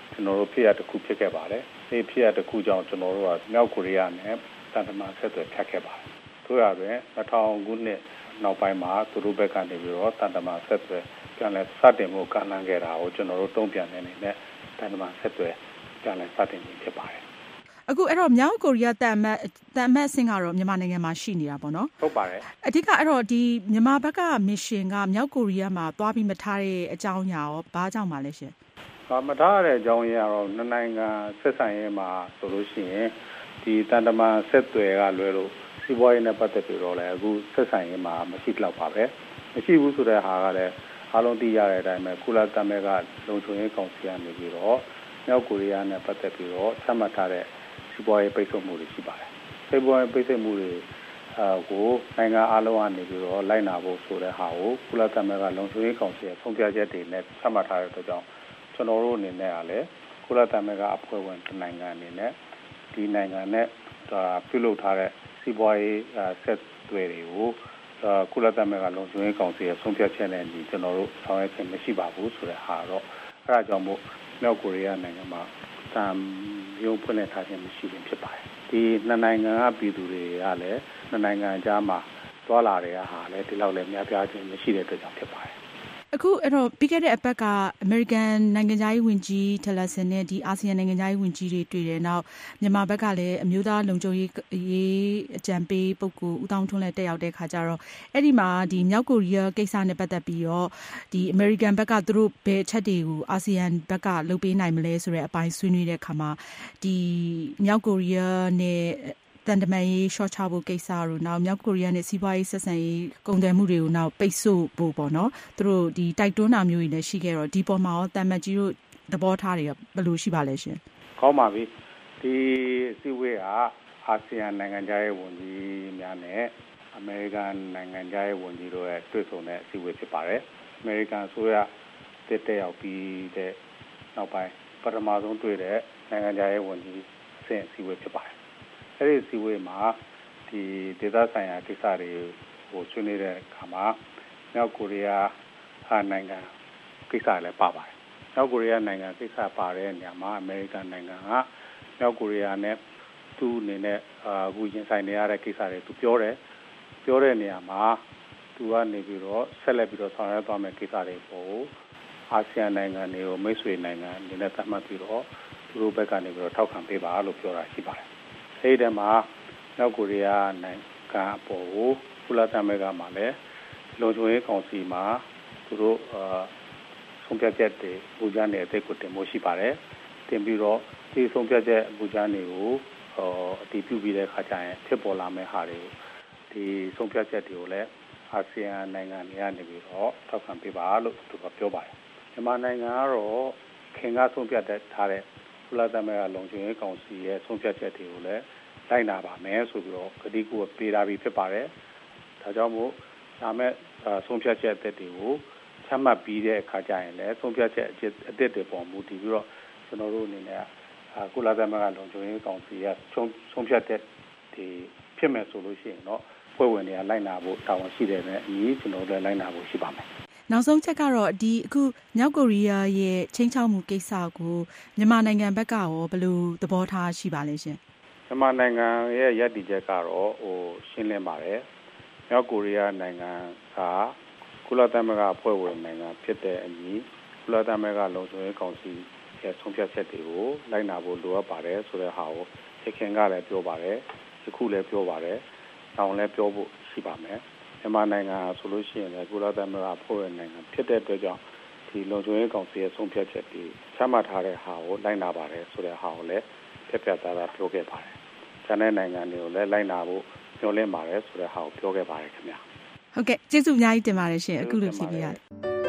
ကျွန်တော်တို့ဖြစ်ရတစ်ခုဖြစ်ခဲ့ပါတယ်ဒီဖြစ်ရတစ်ခုကြောင့်ကျွန်တော်တို့ကမြောက်ကိုရီးယားနဲ့တန်တမာဆက်သွယ်ဖြတ်ခဲ့ပါတယ်တို့ရတွင်နှစ်ထောင်ခုနှစ်နောက်ပိုင်းမှာသူတို့ဘက်ကနေပြီးတော့တန်တမာဆက်သွယ်ပြန်လည်စတင်မှုကန့်လန့်ခဲ့တာကိုကျွန်တော်တို့တုံ့ပြန်နေနေတဲ့တန်တမာဆက်သွယ်ပြန်လည်စတင်နေဖြစ်ပါတယ်အခုအဲ့တော့မြောက်ကိုရီးယားတန်မတ်တန်မတ်အဆင့်ကတော့မြန်မာနိုင်ငံမှာရှိနေတာပေါ့နော်ဟုတ်ပါတယ်အဓိကအဲ့တော့ဒီမြန်မာဘက်ကမစ်ရှင်ကမြောက်ကိုရီးယားမှာသွားပြီးမထားတဲ့အကြောင်းအရာရောဘာကြောင့်ပါလဲရှင်မထားတဲ့အကြောင်းအရာတော့နှစ်နိုင်ငံဆက်ဆံရေးမှာဆိုလို့ရှိရင်ဒီတန်တမာဆက်သွယ်ကလွယ်လို့စီးပွားရေးနဲ့ပတ်သက်ပြီးတော့လည်းအခုဆက်ဆံရေးမှာမရှိတော့ပါပဲမရှိဘူးဆိုတဲ့ဟာကလည်းအားလုံးသိရတဲ့အတိုင်းပဲကုလသမဂ္ဂလုံခြုံရေးကောင်စီကနေပြီးတော့မြောက်ကိုရီးယားနဲ့ပတ်သက်ပြီးတော့ချမှတ်ထားတဲ့စီးပွားရေးပိတ်ဆို့မှုတွေရှိပါတယ်စီးပွားရေးပိတ်ဆို့မှုတွေအာကိုနိုင်ငံအားလုံးကနေပြီးတော့လိုက်နာဖို့ဆိုတဲ့ဟာကိုကုလသမဂ္ဂလုံခြုံရေးကောင်စီရဲ့ဆုံးဖြတ်ချက်တွေနဲ့ချမှတ်ထားတဲ့အတွက်ကြောင့်ကျွန်တော်တို့အနေနဲ့ကလည်းကုလသမဂ္ဂအဖွဲ့ဝင်နိုင်ငံအနေနဲ့ဒီနိုင်ငံနဲ့ပြုလုပ်ထားတဲ့စီးပွားရေးဆက်သွယ်တွေကိုကုလသမဂ္ဂလုံခြုံရေးကောင်စီရဲ့ဆုံးဖြတ်ချက်နဲ့ဒီကျွန်တော်တို့ဆောင်ရွက်ခြင်းမရှိပါဘူးဆိုတဲ့ဟာတော့အဲဒါကြောင့်မို့မြောက်ကိုရီးယားနိုင်ငံမှာတမ်ရုံဖွင့်လှစ်ထားခြင်းမရှိခြင်းဖြစ်ပါတယ်ဒီနှစ်နိုင်ငံကပြည်သူတွေကလည်းနှစ်နိုင်ငံအကြားမှာတွာလာတဲ့ဟာလည်းဒီလောက်လည်းများပြားခြင်းမရှိတဲ့အတွက်ကြောင့်ဖြစ်ပါတယ်အခုအဲ့တော့ပြီးခဲ့တဲ့အပတ်ကအမေရိကန်နိုင်ငံသားရေးဝန်ကြီးထလက်ဆန်နဲ့ဒီအာဆီယံနိုင်ငံသားရေးဝန်ကြီးတွေတွေ့တယ်နောက်မြန်မာဘက်ကလည်းအမျိုးသားလုံခြုံရေးရေးအကြံပေးပုဂ္ဂိုလ်ဦးတောင်းထွန်းလည်းတက်ရောက်တဲ့ခါကျတော့အဲ့ဒီမှာဒီမြောက်ကိုရီးယားကိစ္စနဲ့ပတ်သက်ပြီးတော့ဒီအမေရိကန်ဘက်ကသူတို့ဘယ်အချက်တွေကိုအာဆီယံဘက်ကလုပ်ပေးနိုင်မလဲဆိုတဲ့အပိုင်းဆွေးနွေးတဲ့ခါမှာဒီမြောက်ကိုရီးယားနဲ့တန်တမာရေးရှော့ချဖို့ကိစ္စတို့နောက်မြောက်ကိုရီးယားနဲ့စီးပွားရေးဆက်ဆံရေးကုန်သွယ်မှုတွေကိုနောက်ပိတ်ဆို့ဖို့ပေါ့နော်သူတို့ဒီတိုက်တွန်းတာမျိုးတွေလည်းရှိခဲ့တော့ဒီပေါ်မှာရောတန်မတ်ကြီးတို့သဘောထားတွေဘယ်လိုရှိပါလဲရှင်ကောင်းပါပြီဒီစီဝေးကအာဆီယံနိုင်ငံခြားရေးဝန်ကြီးများနဲ့အမေရိကန်နိုင်ငံခြားရေးဝန်ကြီးတို့ရဲ့တွေ့ဆုံတဲ့အစည်းအဝေးဖြစ်ပါတယ်အမေရိကန်အစိုးရတက်တက်ရောက်ပြီးတဲ့နောက်ပိုင်းပထမဆုံးတွေ့တဲ့နိုင်ငံခြားရေးဝန်ကြီးအဆင့်အစည်းအဝေးဖြစ်ပါတယ်အဲ့ဒီစီဝေးမှာဒီဒေသဆိုင်ရာကိစ္စတွေကိုဆွေးနွေးတဲ့အခါမှာမြောက်ကိုရီးယားဟာနိုင်ငံကိစ္စလည်းပါပါတယ်။မြောက်ကိုရီးယားနိုင်ငံကိစ္စပါတဲ့နေရာမှာအမေရိကန်နိုင်ငံကမြောက်ကိုရီးယားနဲ့သူ့အနေနဲ့အခုရင်ဆိုင်နေရတဲ့ကိစ္စတွေသူပြောတယ်။ပြောတဲ့နေရာမှာသူကနေပြီးတော့ဆက်လက်ပြီးတော့ဆောင်ရွက်သွားမယ့်ကိစ္စတွေပို့အာဆီယံနိုင်ငံတွေကိုမိတ်ဆွေနိုင်ငံအနေနဲ့သတ်မှတ်ပြီးတော့သူတို့ဘက်ကနေပြီးတော့ထောက်ခံပေးပါလို့ပြောတာရှိပါတယ်။အဲဒီတည်းမှာမြောက်ကိုရီးယားနိုင်ငံအပေါ်ကိုကုလသမဂ္ဂမှာလည်းလုံခြုံရေးကောင်စီမှာသူတို့ဆုံးဖြတ်ချက်တွေပူဇာနေအသေးကိုတင်ဖို့ရှိပါတယ်။တင်ပြီးတော့ဒီဆုံးဖြတ်ချက်ပူဇာနေကိုအတည်ပြုပြီးတဲ့အခါကျရင်ဖြစ်ပေါ်လာမယ့်ဟာတွေကိုဒီဆုံးဖြတ်ချက်တွေကိုလည်းအာဆီယံနိုင်ငံတွေကနေပြီးတော့ထောက်ခံပေးပါလို့သူကပြောပါတယ်။မြန်မာနိုင်ငံကတော့ခင်ကဆုံးဖြတ်ထားတဲ့ကုလသမဂ္ဂလုံခြုံရေးကောင်စီရဲ့ဆုံးဖြတ်ချက်တွေကိုလည်းလိုက်နာပါမယ်ဆိုပြီးတော့ကတိကဝတ်ပေးထားပြီးဖြစ်ပါတယ်။ဒါကြောင့်မို့ဒါမဲ့ဆုံးဖြတ်ချက်အသစ်တွေကိုချမှတ်ပြီးတဲ့အခါကျရင်လည်းဆုံးဖြတ်ချက်အသစ်တွေပေါ်မူတည်ပြီးတော့ကျွန်တော်တို့အနေနဲ့ကုလသမဂ္ဂလုံခြုံရေးကောင်စီကဆုံးဖြတ်တဲ့ဒီဖြစ်မယ်ဆိုလို့ရှိရင်တော့ဖွဲ့ဝင်တွေကလိုက်နာဖို့တာဝန်ရှိတယ်နဲ့အညီကျွန်တော်တို့လည်းလိုက်နာဖို့ရှိပါမယ်။နောက်ဆုံးချက်ကတော့ဒီအခုမြောက်ကိုရီးယားရဲ့ချိန်ချောက်မှုကိစ္စကိုမြန်မာနိုင်ငံဘက်ကရောဘယ်လိုသဘောထားရှိပါလဲရှင်။မြန်မာနိုင်ငံရဲ့ရည်တည်ချက်ကတော့ဟိုရှင်းလင်းပါတယ်။မြောက်ကိုရီးယားနိုင်ငံကကုလသမဂ္ဂအဖွဲ့ဝင်နိုင်ငံဖြစ်တဲ့အညီကုလသမဂ္ဂလုံခြုံရေးကောင်စီရဲ့ဆုံးဖြတ်ချက်တွေကိုလိုက်နာဖို့လိုအပ်ပါတယ်ဆိုတဲ့ဟာကိုခင်ကလည်းပြောပါတယ်။ယခုလည်းပြောပါတယ်။နောက်လည်းပြောဖို့ရှိပါမယ်။မြန်မာနိုင်ငံဆိုလို့ရှိရင်လည်းကုလသမဂ္ဂအဖွဲ့ဝင်နိုင်ငံဖြစ်တဲ့အတွက်ကြောင့်ဒီလုံခြုံရေးကောင်စီရဲ့ဆုံးဖြတ်ချက်တွေချမှတ်ထားတဲ့ဟာကိုလိုက်နာပါတယ်ဆိုတဲ့ဟာကိုလည်းပြပြသားသားပြောခဲ့ပါတယ်။ကျန်တဲ့နိုင်ငံတွေကိုလည်းလိုက်နာဖို့ညှို့လင့်ပါတယ်ဆိုတဲ့ဟာကိုပြောခဲ့ပါတယ်ခင်ဗျာ။ဟုတ်ကဲ့ကျေးဇူးအများကြီးတင်ပါတယ်ရှင်အခုလိုဖြေပေးရတယ်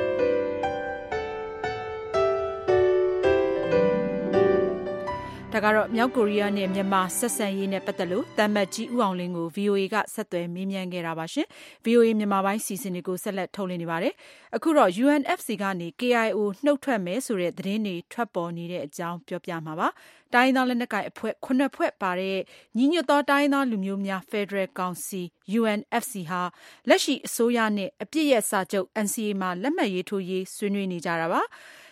ဒါကတော့မြောက်ကိုရီးယားနဲ့မြန်မာဆက်ဆံရေးနဲ့ပတ်သက်လို့တမ်မတ်ကြီးဦးအောင်လင်းကို ဗီအိုအေ ကဆက်သွယ်မေးမြန်းခဲ့တာပါရှင်။ ဗီအိုအေ မြန်မာပိုင်းစီစဉ်တွေကိုဆက်လက်ထုတ်လွှင့်နေပါတယ်။အခုတော့ ယူအန်အက်ဖ်စီ ကနေ ကေအိုင်အို နှုတ်ထွက်မယ်ဆိုတဲ့သတင်းတွေထွက်ပေါ်နေတဲ့အကြောင်းပြောပြမှာပါ။တိုင်းရင်းသားလက်နက်ကိုင်အဖွဲ့ခုနှစ်ဖွဲ့ပါတဲ့ညီညွတ်သောတိုင်းရင်းသားလူမျိုးများဖက်ဒရယ်ကောင်စီ ယူအန်အက်ဖ်စီ ဟာလက်ရှိအစိုးရနဲ့အပစ်ရပ်စာချုပ် အန်စီအေ မှာလက်မှတ်ရေးထိုးရေးဆွေးနွေးနေကြတာပါ။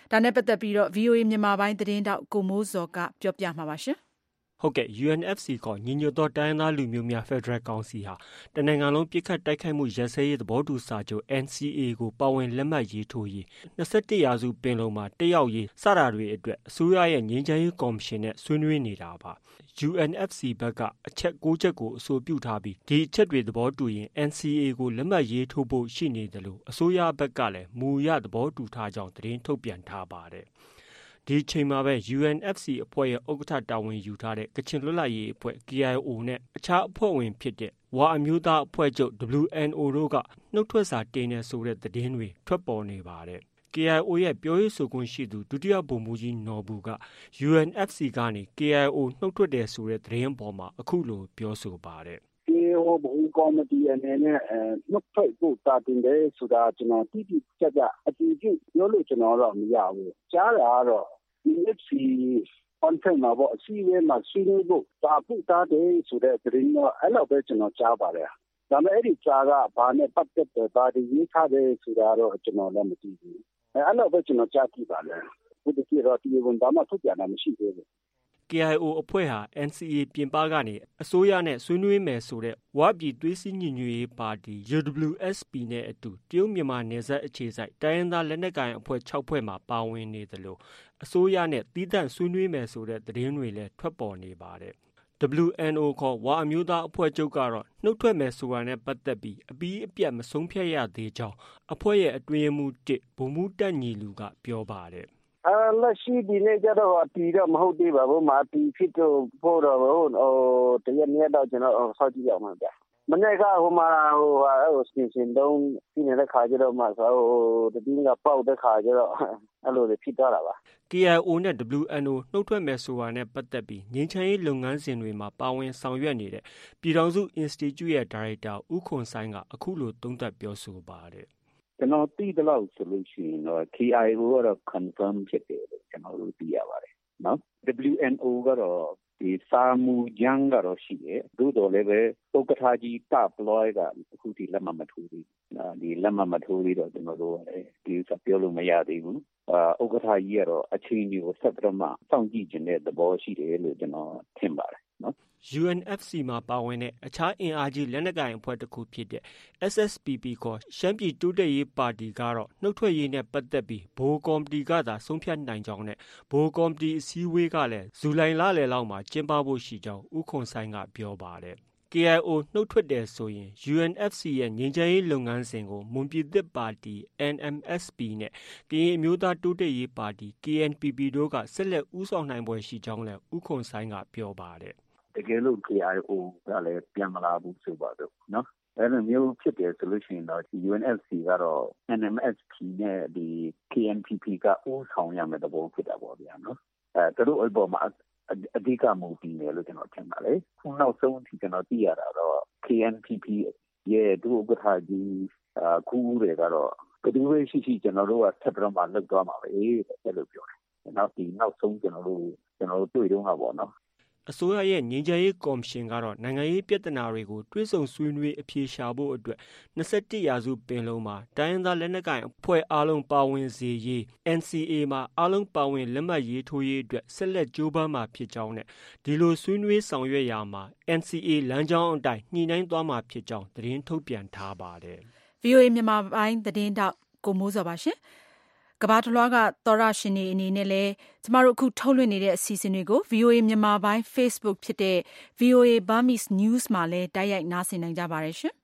ဒါနဲ့ပတ်သက်ပြီးတော့ ဗွီအိုအေ မြန်မာပိုင်းသတင်းတောက်ကိုမိုးစောကပြောပြမှာပါရှင်ဟုတ်ကဲ့ ယူ အန် အက်ဖ် စီ ခေါ်ညီညွတ်သောတိုင်းရင်းသားလူမျိုးများဖက်ဒရယ်ကောင်စီဟာတနိုင်ငံလုံးပြစ်ခတ်တိုက်ခိုက်မှုရပ်စဲရေးသဘောတူစာချုပ် အန် စီ အေ ကိုပါဝင်လက်မှတ်ရေးထိုးရေး၂၁ရာစုပင်လုံမှာတက်ရောက်ရေးစတာတွေအတွက်အစိုးရရဲ့ငြိမ်းချမ်းရေးကော်မရှင်နဲ့ဆွေးနွေးနေတာပါ ယူ အန် အက်ဖ် စီ ဘက်ကအချက်၉ချက်ကိုအဆိုပြုထားပြီးဒီအချက်တွေသဘောတူရင် အန် စီ အေ ကိုလက်မှတ်ရေးထိုးဖို့ရှိနေတယ်လို့အစိုးရဘက်ကလည်းမူရသဘောတူထားကြောင်းသတင်းထုတ်ပြန်ထားပါတယ်ဒီချိန်မှာပဲ ယူ အန် အက်ဖ် စီ အဖွဲ့ရဲ့ဥက္ကဋ္ဌတာဝန်ယူထားတဲ့ကချင်လွတ်လပ်ရေးအဖွဲ့ ကေ အိုင် အို နဲ့အခြားအဖွဲ့ဝင်ဖြစ်တဲ့ဝအမျိုးသားအဖွဲ့ချုပ် ဒဘလျူ အန် အို တို့ကနှုတ်ထွက်စာတင်နေဆိုတဲ့သတင်းတွေထွက်ပေါ်နေပါတယ်။ ကေ အိုင် အို ရဲ့ပြောရေးဆိုခွင့်ရှိသူဒုတိယဗိုလ်မှူးကြီးနော်ဘူက ယူ အန် အက်ဖ် စီ ကနေ ကေ အိုင် အို နှုတ်ထွက်တယ်ဆိုတဲ့သတင်းအပေါ်မှာအခုလိုပြောဆိုပါတယ်။ ကေ အို ဗဟိုကော်မတီအနေနဲ့နှုတ်ထွက်ဖို့တာတင်တယ်ဆိုတာကျွန်တော်တိတိကျကျအတည်ပြုပြောလို့ကျွန်တော်တော့မရဘူး။ကြားတာကတော့ဒီ အက်ဖ် စီ conference မှာပေါ့အစည်းအဝေးမှာဆွေးနွေးဖို့တာပုတာတယ်ဆိုတဲ့သတင်းတော့အဲ့လိုပဲကျွန်တော်ကြားပါတယ်။ဒါပေမဲ့အဲ့ဒီကြားကဘာနဲ့ပတ်သက်တယ်ဘာတွေရေးထားတယ်ဆိုတာတော့ကျွန်တော်လည်းမသိဘူး။အဲ့လိုပဲကျွန်တော်ကြားကြည့်ပါလေ။ဘုဒ္ဓကြီးတော့ဒီဝန်ဒါမှထုတ်ပြန်တာမရှိသေးဘူး။ ကေ အိုင် အို အဖွဲ့ဟာ အန် စီ အေ ပြင်ပကနေအစိုးရနဲ့ဆွေးနွေးမယ်ဆိုတဲ့ဝပြည်သွေးစည်းညီညွတ်ရေးပါတီ ယူ ဒဘလျူ အက်စ် ပီ နဲ့အတူတရုတ်မြန်မာနယ်စပ်အခြေစိုက်တိုင်းရင်းသားလက်နက်ကိုင်အဖွဲ့၆ဖွဲ့မှာပါဝင်နေသလိုအစိုးရနဲ့သီးသန့်ဆွေးနွေးမယ်ဆိုတဲ့သတင်းတွေလည်းထွက်ပေါ်နေပါတယ်။ ဒဘလျူ အန် အို ခေါ်ဝအမျိုးသားအဖွဲ့ချုပ်ကတော့နှုတ်ထွက်မယ်ဆိုတာနဲ့ပတ်သက်ပြီးအပြီးအပြတ်မဆုံးဖြတ်ရသေးကြောင်းအဖွဲ့ရဲ့အတွင်းရေးမှူးတစ်ဗိုလ်မှူးတပ်ညီလူကပြောပါတယ်။အဲလက်ရှိဒီနေ့ကျတော့အတီတော့မဟုတ်သေးပါဘူး။မအတီဖြစ်တော့ဖို့တော့ဟိုတရက်နေ့တော့ကျွန်တော်ဆောက်ကြည့်ရမှာဗျ။မနေ့ကဟိုမှာဟိုဟာဟိုစင်စင်တုံးပြီးနေတဲ့ခါကျတော့မှဆိုဟိုတတိယပေါက်တဲ့ခါကျတော့အဲ့လိုဖြစ်သွားတာပါ။ ကေ အိုင် အို နဲ့ ဒဘလျူ အန် အို နှုတ်ထွက်မယ်ဆိုတာနဲ့ပတ်သက်ပြီးငြိမ်းချမ်းရေးလုပ်ငန်းစဉ်တွေမှာပါဝင်ဆောင်ရွက်နေတဲ့ပြည်ထောင်စု Institute ရဲ့ဒါရိုက်တာဦးခွန်ဆိုင်းကအခုလိုသုံးသပ်ပြောဆိုပါတယ်။ကျွန်တော်သိတဲ့လောက်ဆိုလို့ရှိရင်တော့ ကေ အိုင် အို ကတော့ confirm ဖြစ်တယ်လို့ကျွန်တော်တို့သိရပါတယ်နော်။ ဒဘလျူ အန် အို ကတော့ဒီစာမူကျမ်းကတော့ရှိတယ်။သို့တော်လည်းပဲဥက္ကဋ္ဌကြီးတပလွိုင်းကအခုထိလက်မှတ်မထိုးသေးဘူး။ဒီလက်မှတ်မထိုးသေးတော့ကျွန်တော်တို့လည်းဒီစပြောလို့မရသေးဘူး။အာဥက္ကဋ္ဌကြီးကတော့အချိန်ကြီးကိုဆက်ပြီးမှစောင့်ကြည့်ခြင်းတဲ့သဘောရှိတယ်လို့ကျွန်တော်ထင်ပါတယ်နော်ယူ အန် အက်ဖ် စီ မှာပါဝင်တဲ့အခြားအင်အားကြီးလက်နက်ကိုင်အဖွဲ့တစ်ခုဖြစ်တဲ့ အက်စ် အက်စ် ပီ ပီ ခေါ်ရှမ်းပြည်တိုးတက်ရေးပါတီကတော့နှုတ်ထွက်ရေးနဲ့ပတ်သက်ပြီးဗဟိုကော်မတီကသာဆုံးဖြတ်နိုင်ကြောင်းနဲ့ဗဟိုကော်မတီအစည်းအဝေးကလည်းဇူလိုင်လလယ်လောက်မှာကျင်းပဖို့ရှိကြောင်းဦးခွန်ဆိုင်းကပြောပါတယ်။ ကေ အိုင် အို နှုတ်ထွက်တယ်ဆိုရင် ယူ အန် အက်ဖ် စီ ရဲ့ငြိမ်းချမ်းရေးလုပ်ငန်းစဉ်ကိုမွန်ပြည်သစ်ပါတီ အန် အမ် အက်စ် ပီ နဲ့ကရင်အမျိုးသားတိုးတက်ရေးပါတီ ကေ အန် ပီ ပီ တို့ကဆက်လက်ဦးဆောင်နိုင်ဖွယ်ရှိကြောင်းလည်းဦးခွန်ဆိုင်းကပြောပါတယ်။တကယ်လို့ ကေ အိုင် အို ကလည်းပြန်မလာဘူးဆိုပါတော့နော်အဲ့လိုမျိုးဖြစ်တယ်ဆိုလို့ရှိရင်တော့ ယူ အန် အက်ဖ် စီ ကတော့ အန် အမ် အက်စ် ပီ နဲ့ဒီ ကေ အန် ပီ ပီ ကဦးဆောင်ရမယ့်သဘောဖြစ်တာပေါ့ဗျာနော်အဲသူတို့အပေါ်မှာအဓိကမူတည်နေလို့ကျွန်တော်ထင်ပါလေခုနောက်ဆုံးအထိကျွန်တော်သိရတာတော့ ကေ အန် ပီ ပီ ရဲ့ဒုဥက္ကဋ္ဌကြီးအခုတွေကတော့ဘယ်သူပဲရှိရှိကျွန်တော်တို့ကဆက်ပြီးတော့မှလုပ်သွားမှာပဲအဲ့လိုပြောတယ်နောက်ဒီနောက်ဆုံးကျွန်တော်တို့ကျွန်တော်တို့တွေ့တော့မှာပေါ့နော်အစိုးရရဲ့ငြိမ်းချမ်းရေးကော်မရှင်ကတော့နိုင်ငံရေးပြဿနာတွေကိုတွဲဆုံဆွေးနွေးအဖြေရှာဖို့အတွက်၂၁ရာစုပင်လုံမှာတိုင်းရင်းသားလက်နက်ကိုင်အဖွဲ့အားလုံးပါဝင်စေရေး အန် စီ အေ မှာအားလုံးပါဝင်လက်မှတ်ရေးထိုးရေးအတွက်ဆက်လက်ကြိုးပမ်းမှာဖြစ်ကြောင်းနဲ့ဒီလိုဆွေးနွေးဆောင်ရွက်ရာမှာ အန် စီ အေ လမ်းကြောင်းအတိုင်းညှိနှိုင်းသွားမှာဖြစ်ကြောင်းသတင်းထုတ်ပြန်ထားပါတယ်။ ဗွီအိုအေမြန်မာပိုင်းသတင်းတောက်ကိုမိုးစောပါရှင်။ကမ္ဘာတလွှားကသောရရှင်တွေအနေနဲ့လည်းကျမတို့အခုထုတ်လွှင့်နေတဲ့အစီအစဉ်တွေကို ဗွီအိုအေမြန်မာပိုင်း Facebook ဖြစ်တဲ့ ဗွီအိုအေ Burmese News မှာလည်းတိုက်ရိုက်နားဆင်နိုင်ကြပါတယ်ရှင်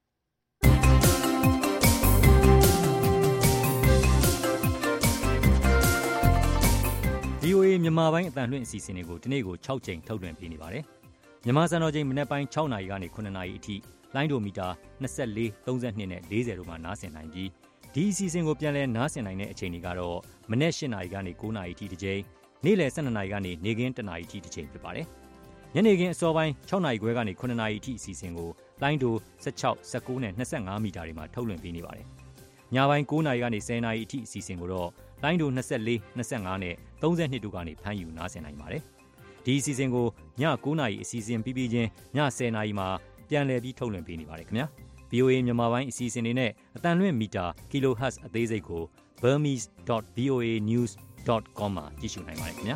။ ဗွီအိုအေမြန်မာပိုင်းအသံလွှင့်အစီအစဉ်တွေကိုဒီနေ့ကို၆ကြိမ်ထုတ်လွှင့်ပေးနေပါတယ်။မြန်မာစံတော်ချိန်မနက်ပိုင်း၆နာရီကနေခုနှစ်နာရီအထိလိုင်းဒိုမီတာ၂၄ ၃၂နဲ့၄၀တို့မှာနားဆင်နိုင်ပြီးဒီအစီအစဉ်ကိုပြန်လည်နားဆင်နိုင်တဲ့အချိန်တွေကတော့မနက်၈နာရီကနေ၉နာရီထိတစ်ချိန်နေ့လယ်၁၂နာရီကနေနေ့ခင်း၁နာရီထိတစ်ချိန်ဖြစ်ပါတယ်။ညနေခင်းအစောပိုင်း၆နာရီခွဲကနေခုနှစ်နာရီထိအစီအစဉ်ကိုလိုင်းဒို၁၆ ၁၉နဲ့၂၅မီတာတွေမှာထုတ်လွှင့်ပေးနေပါတယ်။ညပိုင်း၉နာရီကနေ၁၀နာရီအထိအစီအစဉ်ကိုတော့လိုင်းဒို၂၄ ၂၅နဲ့၃၂တို့ကနေဖမ်းယူနားဆင်နိုင်ပါတယ်။ဒီအစီအစဉ်ကိုည၉နာရီအစီအစဉ်ပြီးပြီးချင်းည၁၀နာရီမှာပြန်လည်ပြီးထုတ်လွှင့်ပေးနေပါတယ်ခင်ဗျာ။ဗွီအိုအေမြန်မာပိုင်းအစီအစဉ်တွေနဲ့အတန်လွင့်မီတာ kilohertz အသေးစိတ်ကို burmese dot voa news ဒတ် com မှာကြည့်ရှုနိုင်ပါတယ်ခင်ဗျာ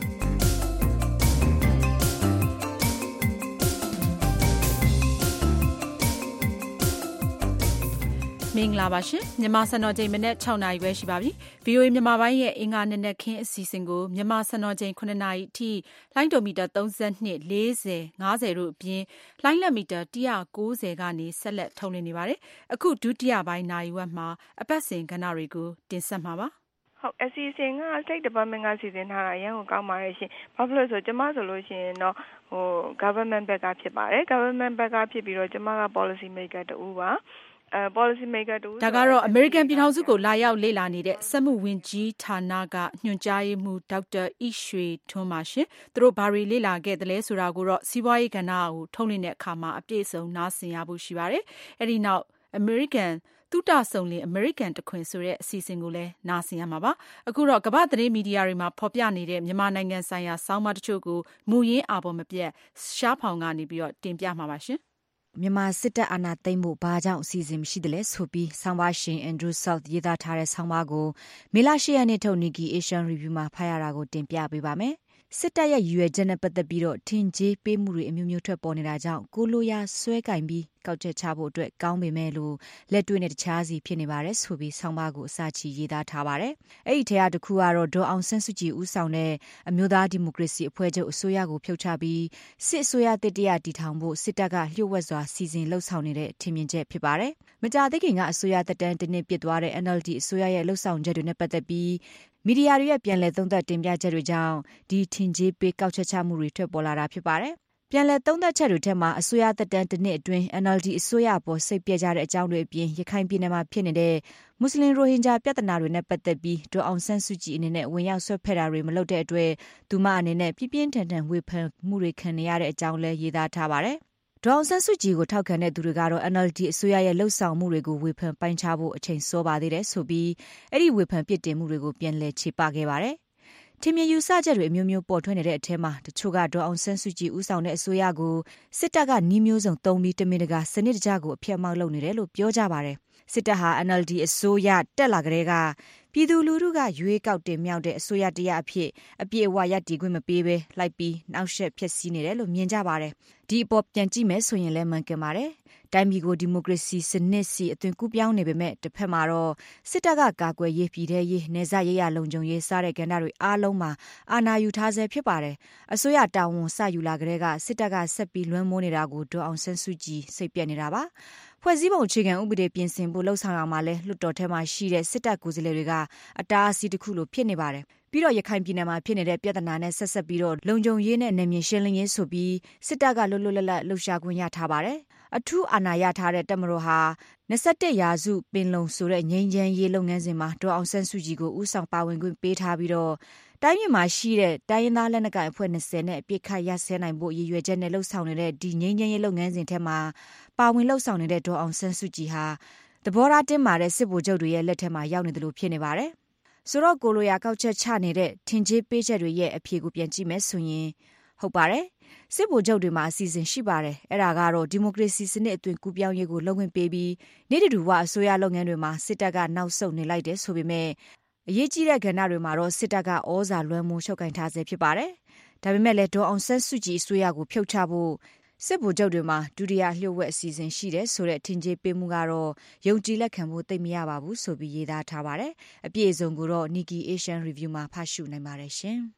မင်္ဂလာပါရှင်မြန်မာစံတော်ချိန်မနေ့၆နာရီပဲရှိပါပြီ ဗီအိုအေ မြန်မာပိုင်းရဲ့အင်္ဂါနေ့နဲ့ခင်းအစီအစဉ်ကိုမြန်မာစံတော်ချိန်ခုနှစ်နာရီအထိလိုင်းဒိုမီတာသုံး၂ ၄၀ ၅၀တို့အပြင်လိုင်းလက်မီတာ၁၉၀ကနေဆက်လက်ထုတ်လွှင့်နေပါတယ်အခုဒုတိယပိုင်းနာရီဝက်မှာအပတ်စဉ်ကဏ္ဍတွေကိုတင်ဆက်မှာပါဟုတ်အစီအစဉ်က State Department ကစီစဉ်ထားတာရန်ကိုကောင်းပါတယ်ရှင်ဘာဖြစ်လို့ဆိုကျမဆိုလို့ရှိရင်တော့ဟို government ဘက်ကဖြစ်ပါတယ် government ဘက်ကဖြစ်ပြီးတော့ကျမက policy maker တူပါအဲ policy maker တူဒါကတော့ American ပြည်ထောင်စုကိုလာရောက်လေ့လာနေတဲ့စက်မှုဝန်ကြီးဌာနကညွှန်ကြားရေးမှူးဒေါက်တာဣရွှေထွန်းပါရှင်သူတို့ဘာတွေလေ့လာခဲ့တယ်လဲဆိုတာကိုတော့စီးပွားရေးကဏ္ဍကိုထုတ်လွှင့်တဲ့အခါမှာအပြည့်အစုံနားဆင်ရဖို့ရှိပါတယ်အဲဒီနောက် Americanတုတဆုံလင် American တခွင်ဆိုတဲ့အစီအစဉ်ကိုလည်းနားဆင်ရမှာပါအခုတော့ကမ္ဘာ့သတင်းမီဒီယာတွေမှာဖော်ပြနေတဲ့မြန်မာနိုင်ငံဆိုင်ရာဆောင်းပါးတချို့ကိုမူရင်းအာပေါ်မပြတ်ရှားဖောင်ကနေပြီးတော့တင်ပြမှာပါရှင်မြန်မာစစ်တပ်အာဏာသိမ်းမှုဘာကြောင့်အစီအစဉ်မရှိတယ်လဲဆိုပြီးဆောင်းပါးရှင် Andrew South ရေးသားထားတဲ့ဆောင်းပါးကိုမေလ၈ရက်နေ့ထုတ် Nikkei Asian Review မှာဖတ်ရတာကိုတင်ပြပေးပါမယ်စစ်တပ်ရဲ့ရည်ရွယ်ချက်နဲ့ပတ်သက်ပြီးတော့ထင်ကြီးပေးမှုတွေအမျိုးမျိုးထွက်ပေါ်နေတာကြောင့်ကိုလိုရာဆွဲကင်ပြီးကောက်ချက်ချဖို့အတွက်ကောင်းပေမဲ့လို့လက်တွေ့နဲ့တခြားစီဖြစ်နေပါတယ်ဆိုပြီးဆောင်းပါးကိုအစချီရေးသားထားပါတယ်။အဲ့ဒီထဲကတစ်ခုကတော့ဒေါ်အောင်ဆန်းစုကြည်ဦးဆောင်တဲ့အမျိုးသားဒီမိုကရေစီအဖွဲ့ချုပ်အစိုးရကိုဖြုတ်ချပြီးစစ်အစိုးရတစ်တရတည်ထောင်ဖို့စစ်တပ်ကလျှို့ဝှက်စွာစီစဉ်လှုပ်ဆောင်နေတဲ့ထင်မြင်ချက်ဖြစ်ပါတယ်။မကြာသေးခင်ကအစိုးရသက်တမ်းတစ်နှစ်ပြည့်သွားတဲ့ N L D အစိုးရရဲ့လှုပ်ဆောင်ချက်တွေနဲ့ပတ်သက်ပြီးမီဒီယာတွေရဲ့ပြန်လည်သုံးသပ်တင်ပြချက်တွေကြောင့်ဒီထင်ကြီးပေးကောက်ချက်ချမှုတွေထွက်ပေါ်လာတာဖြစ်ပါတယ်။ပြန်လည်သုံးသပ်ချက်တွေထဲမှာအစိုးရသက်တမ်းတစ်နှစ်အတွင်း N L D အစိုးရအပေါ်စိတ်ပြည့်ကြတဲ့အကြောင်းတွေအပြင်ရခိုင်ပြည်နယ်မှာဖြစ်နေတဲ့မွတ်စလင်ရိုဟင်ဂျာပြဿနာတွေနဲ့ပတ်သက်ပြီးဒေါ်အောင်ဆန်းစုကြည်အနေနဲ့ဝင်ရောက်ဆွဲဖက်တာတွေမလုပ်တဲ့အတွက်သူမအနေနဲ့ပြင်းပြင်းထန်ထန်ဝေဖန်မှုတွေခံနေရတဲ့အကြောင်းလည်းရေးသားထားပါတယ်။ဒေါ်အောင်ဆန်းစုကြည်ကိုထောက်ခံတဲ့သူတွေကတော့ N L D အစိုးရရဲ့လှုပ်ဆောင်မှုတွေကိုဝေဖန်ပိုင်းခြားဖို့အချိန်စောပါသေးတယ်ဆိုပြီးအဲ့ဒီဝေဖန်ပြစ်တင်မှုတွေကိုပြန်လည်ခြေပခဲ့ပါတယ်။ထင်မြင်ယူဆချက်တွေအမျိုးမျိုးပေါ်ထွက်နေတဲ့အထက်မှာတချို့ကဒေါ်အောင်ဆန်းစုကြည်ဦးဆောင်တဲ့အစိုးရကိုစစ်တပ်ကနှီးမျိုးစုံသုံးပြီးတမင်တကာစနစ်တကျကိုအဖျက်အမှောက်လုပ်နေတယ်လို့ပြောကြပါတယ်။စစ်တပ်ဟာ N L D အစိုးရတက်လာကြတဲ့ကပြည်သူလူထုကရွေးကောက်တင်မြှောက်တဲ့အစိုးရတရားအဖြစ်အပြည့်အဝရည်တည်ခွင့်မပေးဘဲလိုက်ပြီးနှောက်ယှက်ဖျက်ဆီးနေတယ်လို့မြင်ကြပါတယ်။ဒီအပေါ်ပြန်ကြည့်မယ်ဆိုရင်လည်းမှန်ကန်ပါတယ်။တိုင်းပြည်ကိုဒီမိုကရေစီစနစ်စီအသွင်ကူးပြောင်းနေပေမဲ့တစ်ဖက်မှာတော့စစ်တပ်ကကာကွယ်ရေးပြည်ထရေးနေစားရေးရလုံခြုံရေးစားတဲ့ကဏ္ဍတွေအားလုံးမှာအာဏာယူထားဆဲဖြစ်ပါတယ်။အစိုးရတာဝန်စယူလာကြတဲ့ကစစ်တပ်ကဆက်ပြီးလွှမ်းမိုးနေတာကိုဒေါ်အောင်ဆန်းစုကြည်စိတ်ပြက်နေတာပါ။ဖွဲ့စည်းပုံအခြေခံဥပဒေပြင်ဆင်ဖို့လှုံ့ဆော်ရမှာလဲလွှတ်တော်ထဲမှာရှိတဲ့စစ်တပ်ကိုယ်စားလှယ်တွေကအတားအဆီးတစ်ခုလိုဖြစ်နေပါတယ်။ပြီးတော့ရခိုင်ပြည်နယ်မှာဖြစ်နေတဲ့ပြဿနာနဲ့ဆက်ဆက်ပြီးတော့လုံခြုံရေးနဲ့နယ်မြေရှင်းလင်းရေးဆိုပြီးစစ်တပ်ကလွတ်လွတ်လပ်လပ်လှုပ်ရှားခွင့်ရထားပါတယ်။အထူးအာဏာရထားတဲ့တပ်မတော်ဟာ၂၁ရာစုပင်လုံဆိုတဲ့ငြိမ်းချမ်းရေးလုပ်ငန်းစဉ်မှာဒေါ်အောင်ဆန်းစုကြည်ကိုဦးဆောင်ပါဝင်ခွင့်ပေးထားပြီးတော့တိုင်းပြည်မှာရှိတဲ့တိုင်းရင်းသားလက်နက်ကိုင်အဖွဲ့၂၀နဲ့အပြစ်ခတ်ရစဲနိုင်ဖို့ရည်ရွယ်ချက်နဲ့လှုပ်ဆောင်နေတဲ့ဒီငြိမ်းချမ်းရေးလုပ်ငန်းစဉ်ထဲမှာပါဝင်လှုပ်ဆောင်နေတဲ့ဒေါ်အောင်ဆန်းစုကြည်ဟာသဘောထားတင်းမာတဲ့စစ်ဗိုလ်ချုပ်တွေရဲ့လက်ထက်မှာရောက်နေတယ်လို့ဖြစ်နေပါတယ်။ဆိုတော့ကိုလိုရာကောက်ချက်ချနေတဲ့ထင်ကြီးပေးချက်တွေရဲ့အဖြေကိုပြန်ကြည့်မယ်ဆိုရင်ဟုတ်ပါတယ်။စစ်ဗိုလ်ချုပ်တွေမှာအစီအစဉ်ရှိပါတယ်။အဲ့ဒါကတော့ဒီမိုကရေစီစနစ်အသွင်ကူးပြောင်းရေးကိုလုပ်ဝင်ပေးပြီးနေတူဝအစိုးရလုပ်ငန်းတွေမှာစစ်တပ်ကနောက်ဆုတ်နေလိုက်တယ်ဆိုပေမဲ့အရေးကြီးတဲ့ကဏ္ဍတွေမှာတော့စစ်တပ်ကဩဇာလွှမ်းမိုးချုပ်ကင်ထားဆဲဖြစ်ပါတယ်။ဒါပေမဲ့လည်းဒေါ်အောင်ဆန်းစုကြည်အစိုးရကိုဖြုတ်ချဖို့စစ်ဗိုလ်ချုပ်တွေမှာဒုတိယလျှို့ဝှက်အစီအစဉ်ရှိတယ်ဆိုတဲ့ထင်ကြေးပေးမှုကတော့ယုံကြည်လက်ခံဖို့သိမရပါဘူးဆိုပြီးရေးသားထားပါတယ်။အပြည့်အစုံကိုတော့ Nikkei Asian Review မှာဖတ်ရှုနိုင်ပါတယ်ရှင်။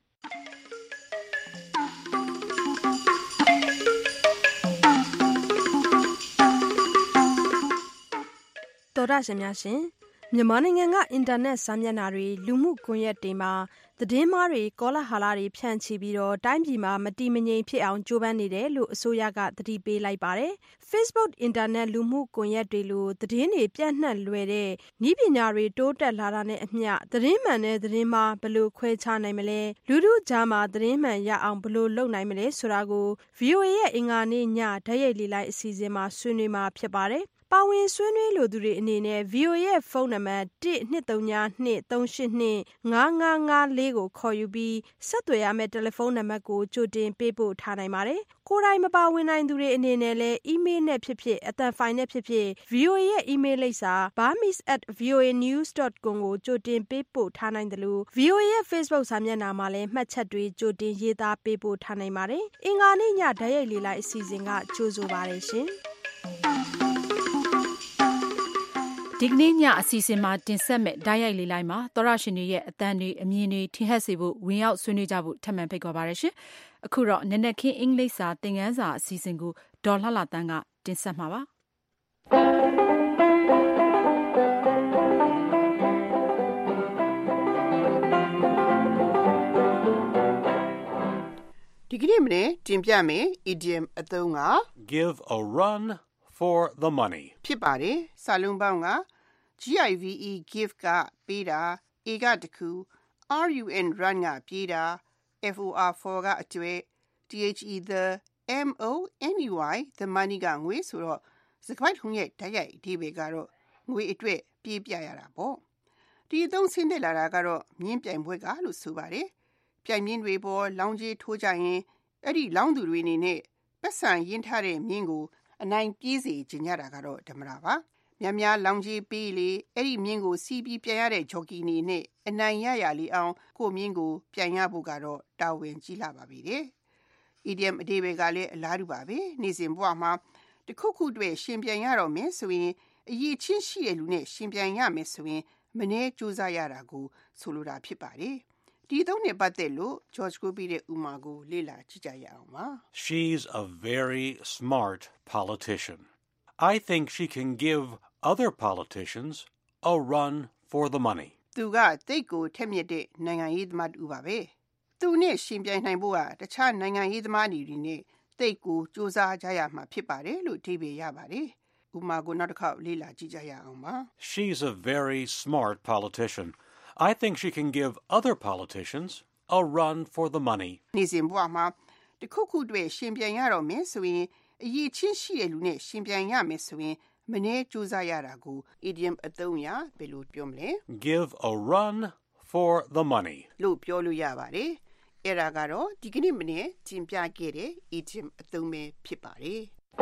တော်ရရှင်များရှင်မြန်မာနိုင်ငံကအင်တာနက်စာမျက်နှာတွေလူမှုကွန်ရက်တွေမှာသတင်းမှားတွေကောလာဟလတွေဖြန့်ချိပြီးတော့တိုင်းပြည်မှာမတည်မငြိမ်ဖြစ်အောင်ကြိုးပမ်းနေတယ်လို့အစိုးရကသတိပေးလိုက်ပါတယ်။ Facebook အင်တာနက်လူမှုကွန်ရက်တွေလိုသတင်းတွေပြန့်နှံ့လွယ်တဲ့နည်းပညာတွေတိုးတက်လာတာနဲ့အမျှသတင်းမှန်တဲ့သတင်းမှားဘယ်လိုခွဲခြားနိုင်မလဲလူထုကြားမှာသတင်းမှန်ရအောင်ဘယ်လိုလုပ်နိုင်မလဲဆိုတာကို ဗီအိုအေ ရဲ့အင်္ဂါနေ့ညဓာတ်ရိုက်လေ့လာအစီအစဉ်မှာဆွေးနွေးမှာဖြစ်ပါတယ်။ပါဝင်ဆွေးနွေးလိုသူတွေအနေနဲ့ ဗီအိုအေ ရဲ့ဖုန်းနံပါတ်one two three two three three eight two five five five fourကိုခေါ်ယူပြီးဆက်သွယ်ရမယ့်တယ်လီဖုန်းနံပါတ်ကိုကြိုတင်ပေးပို့ထားနိုင်ပါတယ်။ကိုယ်တိုင်မပါဝင်နိုင်သူတွေအနေနဲ့လည်း email နဲ့ဖြစ်ဖြစ်အသံဖိုင်နဲ့ဖြစ်ဖြစ် ဗီအိုအေ ရဲ့ email လိပ်စာ burmese at voa news dot com ကိုကြိုတင်ပေးပို့ထားနိုင်တယ်လို့ ဗီအိုအေ ရဲ့ Facebook စာမျက်နှာမှာလည်းမှတ်ချက်တွေကြိုတင်ရေးသားပေးပို့ထားနိုင်ပါတယ်။အင်္ဂါနေ့ညဓာတ်ရိုက်လေလိုက်အစီအစဉ်ကကြိုဆိုပါတယ်ရှင်။ဒီကနေ့ညအစီအစဉ်မှာတင်ဆက်မဲ့ဓာတ်ရိုက်လေးလိုက်မှာသောရရှင်တွေရဲ့အသံတွေအမြင်တွေထင်ဟပ်စေဖို့ဝင်ရောက်ဆွေးနွေးကြဖို့ထပ်မံဖိတ်ခေါ်ပါရရှင်။အခုတော့နနက်ခင်းအင်္ဂလိပ်စာသင်ခန်းစာအစီအစဉ်ကိုဒေါ်လှလှတန်းကတင်ဆက်မှာပါ။ဒီကနေ့မနေ့တင်ပြမယ် idiom အသုံးက give a run for the money ဖြစ်ပါတယ်။စာလုံးပေါင်းက give give ကပေးတာ a ကတခု run run ကပြေးတာ for for ကအကျွဲ the money the money ကငွေဆိုတော့စကားထုံးရဲ့ဓာတ်ရိုက်အဓိပ္ပာယ်ကတော့ငွေအတွက်ပြေးပြရတာပေါ့။ဒီအသုံးဆင်းသက်လာတာကတော့မြင်းပြိုင်ပွဲကလို့ဆိုပါတယ်။ပြိုင်မြင်းတွေပေါ်လောင်းကြီးထိုးကြရင်အဲ့ဒီလောင်းသူတွေအနေနဲ့ပတ်စံရင်းထားတဲ့မြင်းကိုအနိုင်ပြေးစေချင်ကြတာကတော့ဓမ္မတာပါများများလောင်ကြီးပေးလေအဲ့ဒီမြင်းကိုစီးပြီးပြန်ရတဲ့ဂျော်ကီနေနဲ့အနိုင်ရရလေးအောင်ကိုမြင်းကိုပြန်ရဖို့ကတော့တာဝန်ကြီးလာပါပြီတဲ့ idiom အဓိပ္ပာယ်ကလည်းအလားတူပါပဲနေ့စဉ်ဘဝမှာတခုခုတွေရှင်ပြန်ရတော့မယ်ဆိုရင်အရေးချင်းရှိတဲ့လူနဲ့ရှင်ပြန်ရမယ်ဆိုရင်မနှဲစူးစမ်းရတာကိုဆိုလိုတာဖြစ်ပါတယ်ဒီသုံးနဲ့ပတ်သက်လို့ George ကိုပြီးတဲ့ဥမာကိုလေ့လာကြည့်ကြရအောင်ပါ She's a very smart politician. I think she can give other politicians a run for the money. သူကတိတ်ကိုထက်မြက်တဲ့နိုင်ငံရေးသမားတူပါပဲသူနဲ့ရှင်ပြိုင်နိုင်ဖို့ကတခြားနိုင်ငံရေးသမားတွေနဲ့တိတ်ကိုစူးစမ်းကြရမှာဖြစ်ပါတယ်လို့အဓိပ္ပာယ်ရပါတယ်ဥမာကိုနောက်တစ်ခေါက်လေ့လာကြည့်ကြရအောင်ပါ She's a very smart politician. I think she can give other politicians a run for the money. နေ့စဉ်ဘဝမှာတခုခုတွေရှင်ပြိုင်ရတော့မယ်ဆိုရင်အရေးချင်းရှိတဲ့လူနဲ့ရှင်ပြိုင်ရမယ်ဆိုရင်မနှဲစူးစမ်းရတာကို idiom အသုံးရဘယ်လိုပြောမလဲ Give a run for the money. လို့ပြောလို့ရပါတယ်အဲ့ဒါကတော့ဒီကနေ့မနေ့တင်ပြခဲ့တဲ့ idiom အသုံးပဲဖြစ်ပါတယ်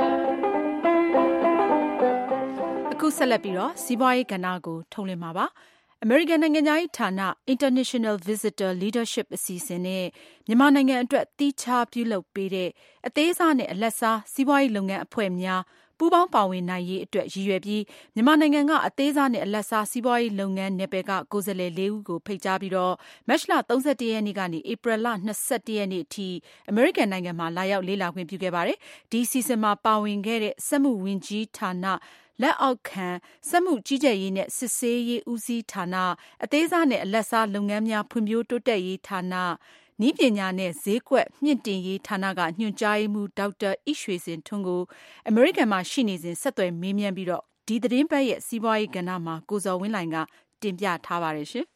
အခုဆက်လက်ပြီးတော့စီးပွားရေးကဏ္ဍကိုထုံးလင်းမှာပါအမေရိကန်နိုင်ငံသားဌာန International Visitor Leadership အစီအစဉ်နဲ့မြန်မာနိုင်ငံအတွက်တီးခြားပြုလုပ်ပေးတဲ့အသေးစားနဲ့အလတ်စားစီးပွားရေးလုပ်ငန်းအဖွဲ့များပူးပေါင်းပါဝင်နိုင်ရေးအတွက်ရည်ရွယ်ပြီးမြန်မာနိုင်ငံကအသေးစားနဲ့အလတ်စားစီးပွားရေးလုပ်ငန်းနယ်ပယ်ကကိုယ်စားလှယ်လေးဦးကိုဖိတ်ကြားပြီးတော့မတ်လ၃၁ရက်နေ့ကနေဧပြီလ၂၁ရက်နေ့အထိအမေရိကန်နိုင်ငံမှာလာရောက်လေ့လာခွင့်ပြုခဲ့ပါတယ်။ဒီစီစဉ်မှာပါဝင်ခဲ့တဲ့စက်မှုဝန်ကြီးဌာနလက်အောက်ခံစက်မှုကြီးကြပ်ရေးနဲ့စစ်ဆေးရေးဦးစီးဌာနအသေးစားနဲ့အလတ်စားလုပ်ငန်းများဖွံ့ဖြိုးတိုးတက်ရေးဌာနနည်းပညာနဲ့ဈေးကွက်မြင့်တင်ရေးဌာနကညွှန်ကြားရေးမှူးဒေါက်တာဣရွှေစင်ထွန်းကိုအမေရိကန်မှာရှိနေစဉ်ဆက်သွယ်မေးမြန်းပြီးတော့ဒီသတင်းပတ်ရဲ့စီးပွားရေးကဏ္ဍမှာကိုဇော်ဝင်းလှိုင်ကတင်ပြထားပါတယ်ရှင်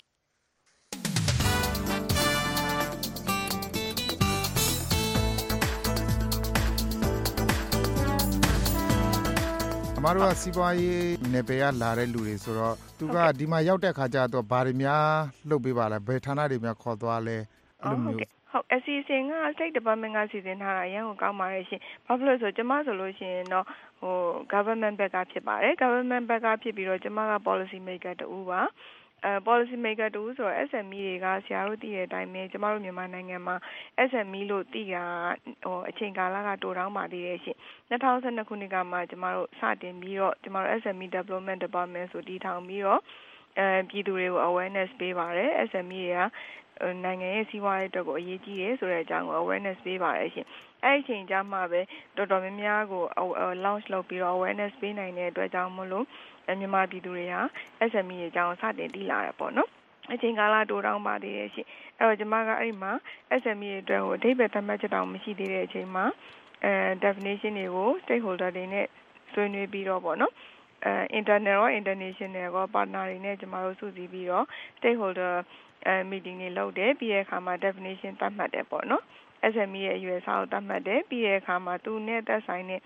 အမတို့ကစီးပွားရေးနယ်ပယ်ကလာတဲ့လူတွေဆိုတော့သူကဒီမှာရောက်တဲ့ခါကျတော့ဘာတွေများလုပ်ပေးပါလဲဘယ်ဌာနတွေများခေါ်သွားလဲအဲ့လိုမျိုးဟုတ်အစီအစဉ်က State Department ကစီစဉ်ထားတာအရင်ကကောင်းပါတယ်ရှင်ဘာဖြစ်လို့ဆိုကျမဆိုလို့ရှိရင်တော့ဟို government ဘက်ကဖြစ်ပါတယ် government ဘက်ကဖြစ်ပြီးတော့ကျမက policy maker တူပါအဲ policy maker တူဆိုတော့ S M E တွေကဆရာတို့သိတဲ့အတိုင်းပဲကျမတို့မြန်မာနိုင်ငံမှာ S M E လို့သိတာဟိုအချိန်ကာလကတိုတောင်းပါသေးတယ်ရှင်၂၀၁၂ခုနှစ်ကမှကျမတို့စတင်ပြီးတော့ကျမတို့ S M E Development Department ဆိုတည်ထောင်ပြီးတော့အဲပြည်သူတွေကို awareness ပေးပါတယ် S M E တွေကနိုင်ငံရဲ့စီးပွားရေးအတွက်ကိုအရေးကြီးတယ်ဆိုတဲ့အကြောင်းကို awareness ပေးပါတယ်ရှင်အဲ့ဒီအချိန်ကျမှပဲတော်တော်များများကို launch လုပ်ပြီးတော့ awareness ပေးနိုင်တဲ့အတွက်ကြောင့်မလို့မြန်မာပြည်သူတွေဟာ S M E ရဲ့အကြောင်းစတင်သိလာရပေါ့နော်အချိန်ကာလတိုးတောင်းပါသေးတယ်ရှင်အဲ့တော့ကျွန်မကအဲ့ဒီမှာ S M E အတွက်ကိုအဓိပ္ပာယ်သတ်မှတ်ချက်တောင်မရှိသေးတဲ့အချိန်မှာအဲ definition တွေကို stakeholder တွေနဲ့ဆွေးနွေးပြီးတော့ပေါ့နော်အဲ internal ရော international ရော partner တွေနဲ့ကျွန်တော်တို့စုစည်းပြီးတော့ stakeholder အဲ meeting တွေလုပ်တယ်ပြီးတဲ့အခါမှာ definition သတ်မှတ်တယ်ပေါ့နော် S M E ရဲ့အရွယ်အစားကိုသတ်မှတ်တယ်ပြီးတဲ့အခါမှာသူနဲ့သက်ဆိုင်တဲ့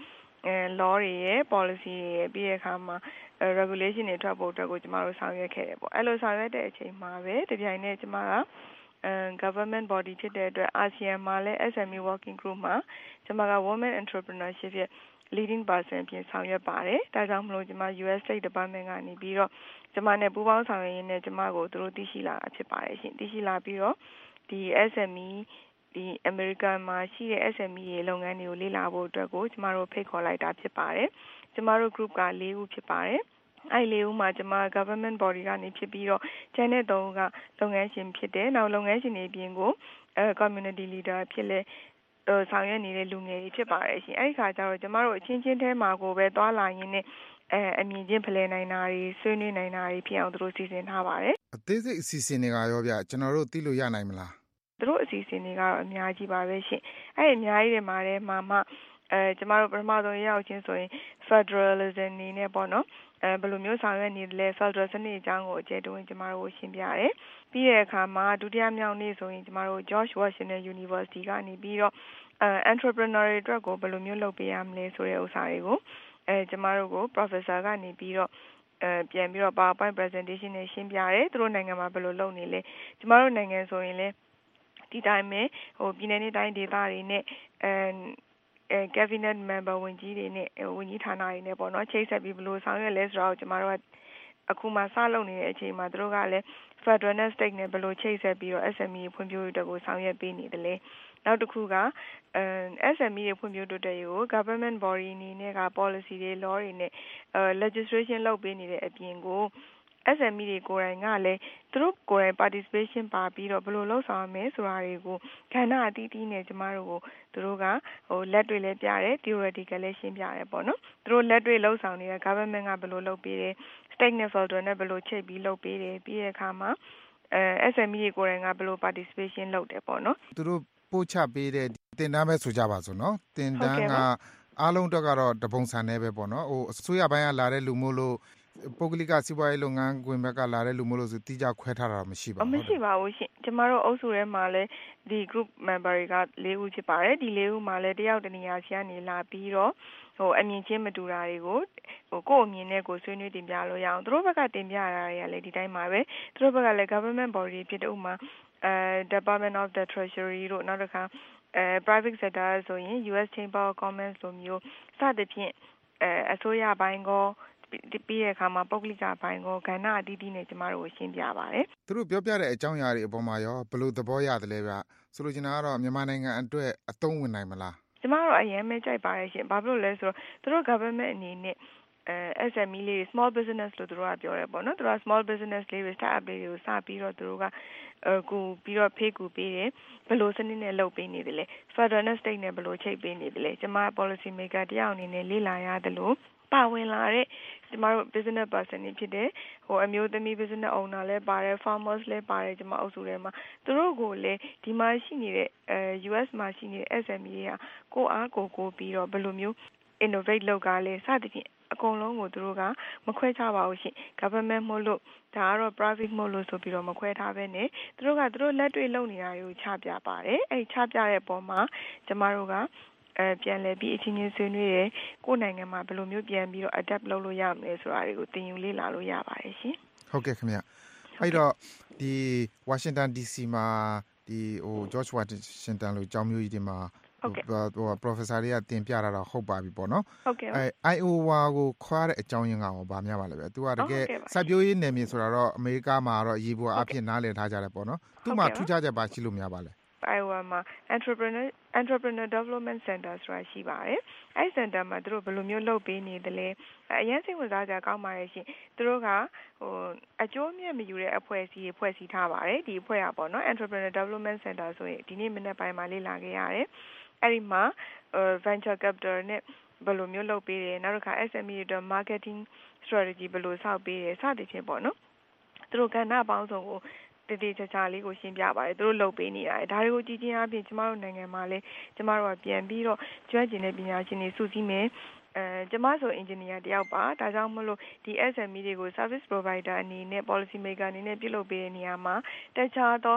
law တွေရယ် policy တွေရယ်ပြီးတဲ့အခါမှာ regulation တွေထွက်ဖို့အတွက်ကိုကျမတို့ဆောင်ရွက်ခဲ့တယ်ပေါ့အဲ့လိုဆောင်ရွက်တဲ့အချိန်မှာပဲတပြိုင်နက်ကျမက government body ဖြစ်တဲ့အတွက် အာဆီယံမှာလည်း S M E working group မှာကျမက women entrepreneurship ရဲ့ leading person ပြင်ဆောင်ရွက်ပါတယ်ဒါကြောင့်မလို့ကျမ U S State Department ကနေပြီးတော့ကျမနဲ့ပူးပေါင်းဆောင်ရွက်ရင်းနဲ့ကျမကိုသူတို့သိရှိလာတာဖြစ်ပါတယ်ရှင်သိရှိလာပြီးတော့ဒီ S M E ဒီ American မှာရှိတဲ့ S M E ရဲ့လုပ်ငန်းတွေကိုလေ့လာဖို့အတွက်ကိုကျမတို့ဖိတ်ခေါ်လိုက်တာဖြစ်ပါတယ်ကျမတို့ group က၄ဦးဖြစ်ပါတယ်အဲ့လေးဦးမှာကျမ government body ကနေဖြစ်ပြီးတော့ကျန်တဲ့သုံးဦးကလုပ်ငန်းရှင်ဖြစ်တယ်နောက်လုပ်ငန်းရှင်တွေအပြင်ကိုအဲ community leader ဖြစ်လဲဆောင်ရွက်နေတဲ့လူငယ်တွေဖြစ်ပါတယ်ရှင်အဲ့ဒီခါကျတော့ကျမတို့အချင်းချင်းထဲမှာကိုပဲတွာလာရင်းနဲ့အဲအမြင်ချင်းဖလှယ်နိုင်တာတွေဆွေးနွေးနိုင်တာတွေဖြစ်အောင်သူတို့စီစဉ်ထားပါတယ်အသေးစိတ်အစီအစဉ်တွေကရောဗျကျွန်တော်တို့သိလို့ရနိုင်မလားသူတို့အစီအစဉ်တွေကတော့အများကြီးပါပဲရှင်အဲ့ဒီအများကြီးတွေမှာလည်းမှမှအဲကျမတို့ပထမဆုံးရောက်ချင်းဆိုရင် federalism နေနဲ့ပေါ့နော်အဲဘယ်လိုမျိုးဆောင်ရွက်နေတယ်လဲ federal စနစ်အကြောင်းကိုအကျယ်တွင်ကျမတို့ရှင်းပြရတယ်ပြီးတဲ့အခါမှာဒုတိယမြောက်နေ့ဆိုရင်ကျမတို့ George Washington University ကနေပြီးတော့အဲ entrepreneur တွေအတွက်ကိုဘယ်လိုမျိုးလုပ်ပေးရမလဲဆိုတဲ့ဥစ္စာတွေကိုအဲကျမတို့ကို professor ကနေပြီးတော့အဲပြန်ပြီးတော့ PowerPoint presentation နဲ့ရှင်းပြရတယ်သူတို့နိုင်ငံမှာဘယ်လိုလုပ်နေလဲကျမတို့နိုင်ငံဆိုရင်လည်းဒီတိုင်းပဲဟိုပြည်내နဲ့တိုင်းဒေသတွေနဲ့အဲအဲ cabinet member ဝန်ကြီးတွေနဲ့ဝန်ကြီးဌာနတွေနဲ့ပေါ့နော်ချိတ်ဆက်ပြီးဘယ်လိုဆောင်ရွက်လဲဆိုတော့ကျမတို့ကအခုမှစလုပ်နေတဲ့အချိန်မှာသူတို့ကလည်း federal နဲ့ state နဲ့ဘယ်လိုချိတ်ဆက်ပြီးတော့ S M E ဖွံ့ဖြိုးရေးအတွက်ကိုဆောင်ရွက်ပေးနေတယ်လေနောက်တစ်ခုကအဲ S M E ရဲ့ဖွံ့ဖြိုးတိုးတက်ရေးကို government body အနေနဲ့က policy တွေ law တွေနဲ့အဲ legislation လုပ်ပေးနေတဲ့အပြင်ကို S M E တွေကိုယ်တိုင်ကလည်းသူတို့ကိုယ်တိုင် participation ပါပြီးတော့ဘယ်လိုလုပ်ဆောင်ရမလဲဆိုတာတွေကိုခန္ဓာအသီးသီးနဲ့ကျမတို့ကိုသူတို့ကဟိုလက်တွေ့လည်းပြတယ် theoretical လည်းရှင်းပြတယ်ပေါ့နော်သူတို့လက်တွေ့လုပ်ဆောင်နေတဲ့ government ကဘယ်လိုလုပ်ပေးတယ် state နဲ့ federal နဲ့ဘယ်လိုချိတ်ပြီးလုပ်ပေးတယ်ပြီးတဲ့အခါမှာအဲ S M E တွေကိုယ်တိုင်ကဘယ်လို participation လုပ်တယ်ပေါ့နော်သူတို့ပို့ချပေးတဲ့တင်တန်းပဲဆိုကြပါစို့နော်တင်တန်းကအားလုံးတော့ကတော့တပုံစံနဲ့ပဲပေါ့နော်ဟိုအစိုးရဘိုင်းကလာတဲ့လူမျိုးလို့ပုဂ္ဂလိကစီးပွားရေးလုပ်ငန်းခွင်ဘက်ကလာတဲ့လူမျိုးလို့ဆိုတိကျခွဲထားတာမရှိပါဘူးမရှိပါဘူးရှင်ကျမတို့အုပ်စုထဲမှာလည်းဒီ group member တွေက၄ဦးဖြစ်ပါတယ်ဒီ၄ဦးမှာလည်းတယောက်တနေရာစီကနေလာပြီးတော့ဟိုအမြင်ချင်းမတူတာတွေကိုဟိုကိုယ့်အမြင်နဲ့ကိုယ်ဆွေးနွေးတင်ပြလို့ရအောင်သူတို့ဘက်ကတင်ပြရတာတွေကလည်းဒီတိုင်းပါပဲသူတို့ဘက်ကလည်း government body ဖြစ်တဲ့ဥမာအဲ Department of the Treasury တို့နောက်တစ်ခါအဲ private sector ဆိုရင် U S Chamber of Commerce လိုမျိုးစသဖြင့်အဲအစိုးရဘိုင်းကောပြီးတဲ့အခါမှာပုဂ္ဂလိကဘိုင်းကိုကဏ္ဍအသီးသီးနဲ့ကျမတို့ကိုရှင်းပြပါတယ်။သူတို့ပြောပြတဲ့အကြောင်းအရာတွေအပေါ်မှာရောဘယ်လိုသဘောရတယ်လဲဗျ။ဆိုလိုချင်တာကတော့မြန်မာနိုင်ငံအတွက်အသုံးဝင်နိုင်မလား။ကျမတို့အရင်မဲကြိုက်ပါတယ်ရှင်။ဘာဖြစ်လို့လဲဆိုတော့သူတို့ government အနေနဲ့အဲ S M E လေး small business လို့သူတို့ကပြောတယ်ပေါ့နော်။သူတို့ small business လေးတွေ start up လေးတွေကိုစပြီးတော့သူတို့ကအဲကူပြီးတော့ဖေးကူပေးတယ်ဘယ်လိုစနစ်နဲ့လုပ်ပေးနေတယ်လဲ Federal နဲ့ State နဲ့ဘယ်လိုချိတ်ပေးနေတယ်လဲကျမ policy maker တယောက်အနေနဲ့လေ့လာရတယ်လို့ပါဝင်လာတဲ့ကျမတို့ business person တွေဖြစ်တယ်ဟိုအမျိုးသမီး business owner လည်းပါတယ် farmers လည်းပါတယ်ကျမအုပ်စုထဲမှာသူတို့ကိုလည်းဒီမှာရှိနေတဲ့အဲ U S မှာရှိနေတဲ့ S M E ကကိုအားကိုကိုပြီးတော့ဘယ်လိုမျိုး innovate လုပ်ကြလဲစသဖြင့်အကုန်လုံးကိုသူတို့ကမခွဲခြားပါဘူးရှင် government မို့လို့ဒါကတော့ private မို့လို့ဆိုပြီးတော့မခွဲထားဘဲနဲ့သူတို့ကသူတို့လက်တွေ့လုပ်နေတာတွေကိုချပြပါတယ်အဲဒီချပြတဲ့အပေါ်မှာကျမတို့ကအဲပြန်လဲပြီးအချင်းချင်းဆွေးနွေးတယ်ကိုယ်နိုင်ငံမှာဘယ်လိုမျိုးပြန်ပြီးတော့ adapt လုပ်လို့ရမလဲဆိုတာတွေကိုသင်ယူလေ့လာလို့ရပါတယ်ရှင်ဟုတ်ကဲ့ခင်ဗျအဲ့တော့ဒီ Washington D C မှာဒီဟို George Washington လို့ကျောင်းမျိုးကြီးတွေမှာဟို professor တွေကတင်ပြတာတော့ဟုတ်ပါပြီပေါ့နော်ဟုတ်ကဲ့အဲ Iowa ကိုခွာတဲ့အကြောင်းရင်းကရောဗာများပါလဲဗျသူကတကယ်စိုက်ပျိုးရေးနယ်မြေဆိုတာတော့အမေရိကမှာတော့ရေပေါ်အဖြစ်နားလည်ထားကြတယ်ပေါ့နော်သူ့မှာထူးခြားချက်ပါရှိလို့များပါလဲ Iowa မှာ entrepreneur entrepreneur development center ဆိုတာရှိပါတယ်။အဲဒီ center မှာသူတို့ဘယ်လိုမျိုးလုပ်ပေးနေတယ်လဲ။အရင်စိတ်ဝင်စားကြကောင်းပါတယ်ရှင်။သူတို့ကဟိုအကျိုးမြတ်မယူတဲ့အဖွဲ့အစည်းတွေဖွဲ့စည်းထားပါတယ်။ဒီအဖွဲ့ကပေါ့နော် entrepreneur development center ဆိုရင်ဒီနေ့မနေ့ပိုင်းမှာလေ့လာခဲ့ရတယ်။အဲဒီမှာ venture capital နဲ့ဘယ်လိုမျိုးလုပ်ပေးတယ်နောက်တစ်ခါ S M E တွေ marketing strategy ဘယ်လိုဆောက်ပေးတယ်စသဖြင့်ပေါ့နော်။သူတို့ကဏ္ဍပေါင်းစုံကိုတတိချာချာလေးကိုရှင်းပြပါတယ်သူတို့လုပ်ပေးနေတာဒါတွေကိုကြည့်ချင်းအပြင်ကျမတို့နိုင်ငံမှာလည်းကျမတို့ကပြန်ပြီးတော့ကျွမ်းကျင်တဲ့ပညာရှင်တွေစုစည်းမယ်အဲကျမဆို engineer တယောက်ပါဒါကြောင့်မလို့ဒီ S M E တွေကို service provider အနေနဲ့ policy maker အနေနဲ့ပြုလုပ်ပေးတဲ့နေရာမှာတခြားသော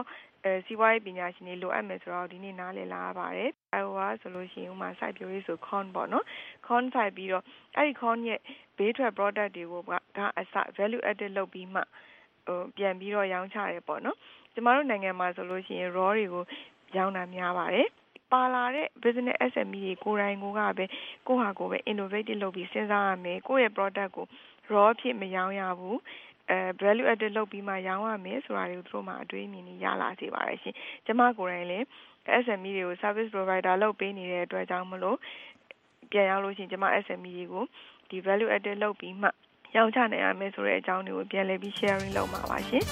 အဲစီးပွားရေးပညာရှင်တွေလိုအပ်မယ်ဆိုတော့ဒီနေ့နားလည်လာရပါတယ်။အဲဟိုကဆိုလို့ရှိရင်ဥမာစိုက်ပျိုးရေးဆို corn ပေါ့နော် corn စိုက်ပြီးတော့အဲ့ဒီ corn ရဲ့ဘေးထွက် product တွေကိုကအစ value added လုပ်ပြီးမှဟိုပြန်ပြီးတော့ရောင်းချရဲပေါ့နော်။ကျမတို့နိုင်ငံမှာဆိုလို့ရှိရင် raw တွေကိုရောင်းတာများပါတယ်။ပါလာတဲ့ business เอส เอ็ม อี တွေကိုယ်တိုင်ကိုကပဲကိုယ့်ဟာကိုယ်ပဲ innovative လုပ်ပြီးစဉ်းစားရမယ်။ကိုယ့်ရဲ့ product ကို raw ဖြစ်မရောင်းရဘူး။အဲ value added လုပ်ပြီးမှရောင်းရမယ်ဆိုတာတွေကိုသူတို့မှအတွေးအမြင်ကြီးရလာစေပါတယ်ရှင်။ကျမကိုယ်တိုင်လည်း เอส เอ็ม อี တွေကို service provider လုပ်ပေးနေတဲ့အတွက်ကြောင့်မလို့ပြန်ရောက်လို့ရှိရင်ကျမ เอส เอ็ม อี တွေကိုဒီ value added လုပ်ပြီးမှရောင်းချနိုင်ရမယ်ဆိုတဲ့အကြောင်းတွေကိုပြန်လည်ပြီး sharing လုပ်မှာပါရှင်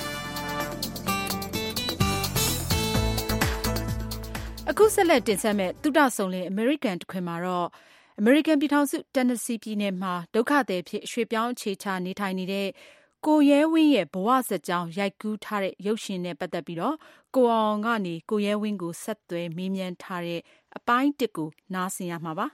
။အခုဆက်လက်တင်ဆက်မဲ့သုတဆုံလင် American တခွင်မှာတော့ American ပြည်ထောင်စု Tennessee ပြည်နယ်မှာဒုက္ခသည်ဖြစ်ရွှေ့ပြောင်းအခြေချနေထိုင်နေတဲ့ကိုရဲဝင်းရဲ့ဘဝဇာတ်ကြောင်းရိုက်ကူးထားတဲ့ရုပ်ရှင်နဲ့ပတ်သက်ပြီးတော့ကိုအောင်ကနေကိုရဲဝင်းကိုဆက်သွယ်မေးမြန်းထားတဲ့အပိုင်းတစ်ကိုနားဆင်ရမှာပါ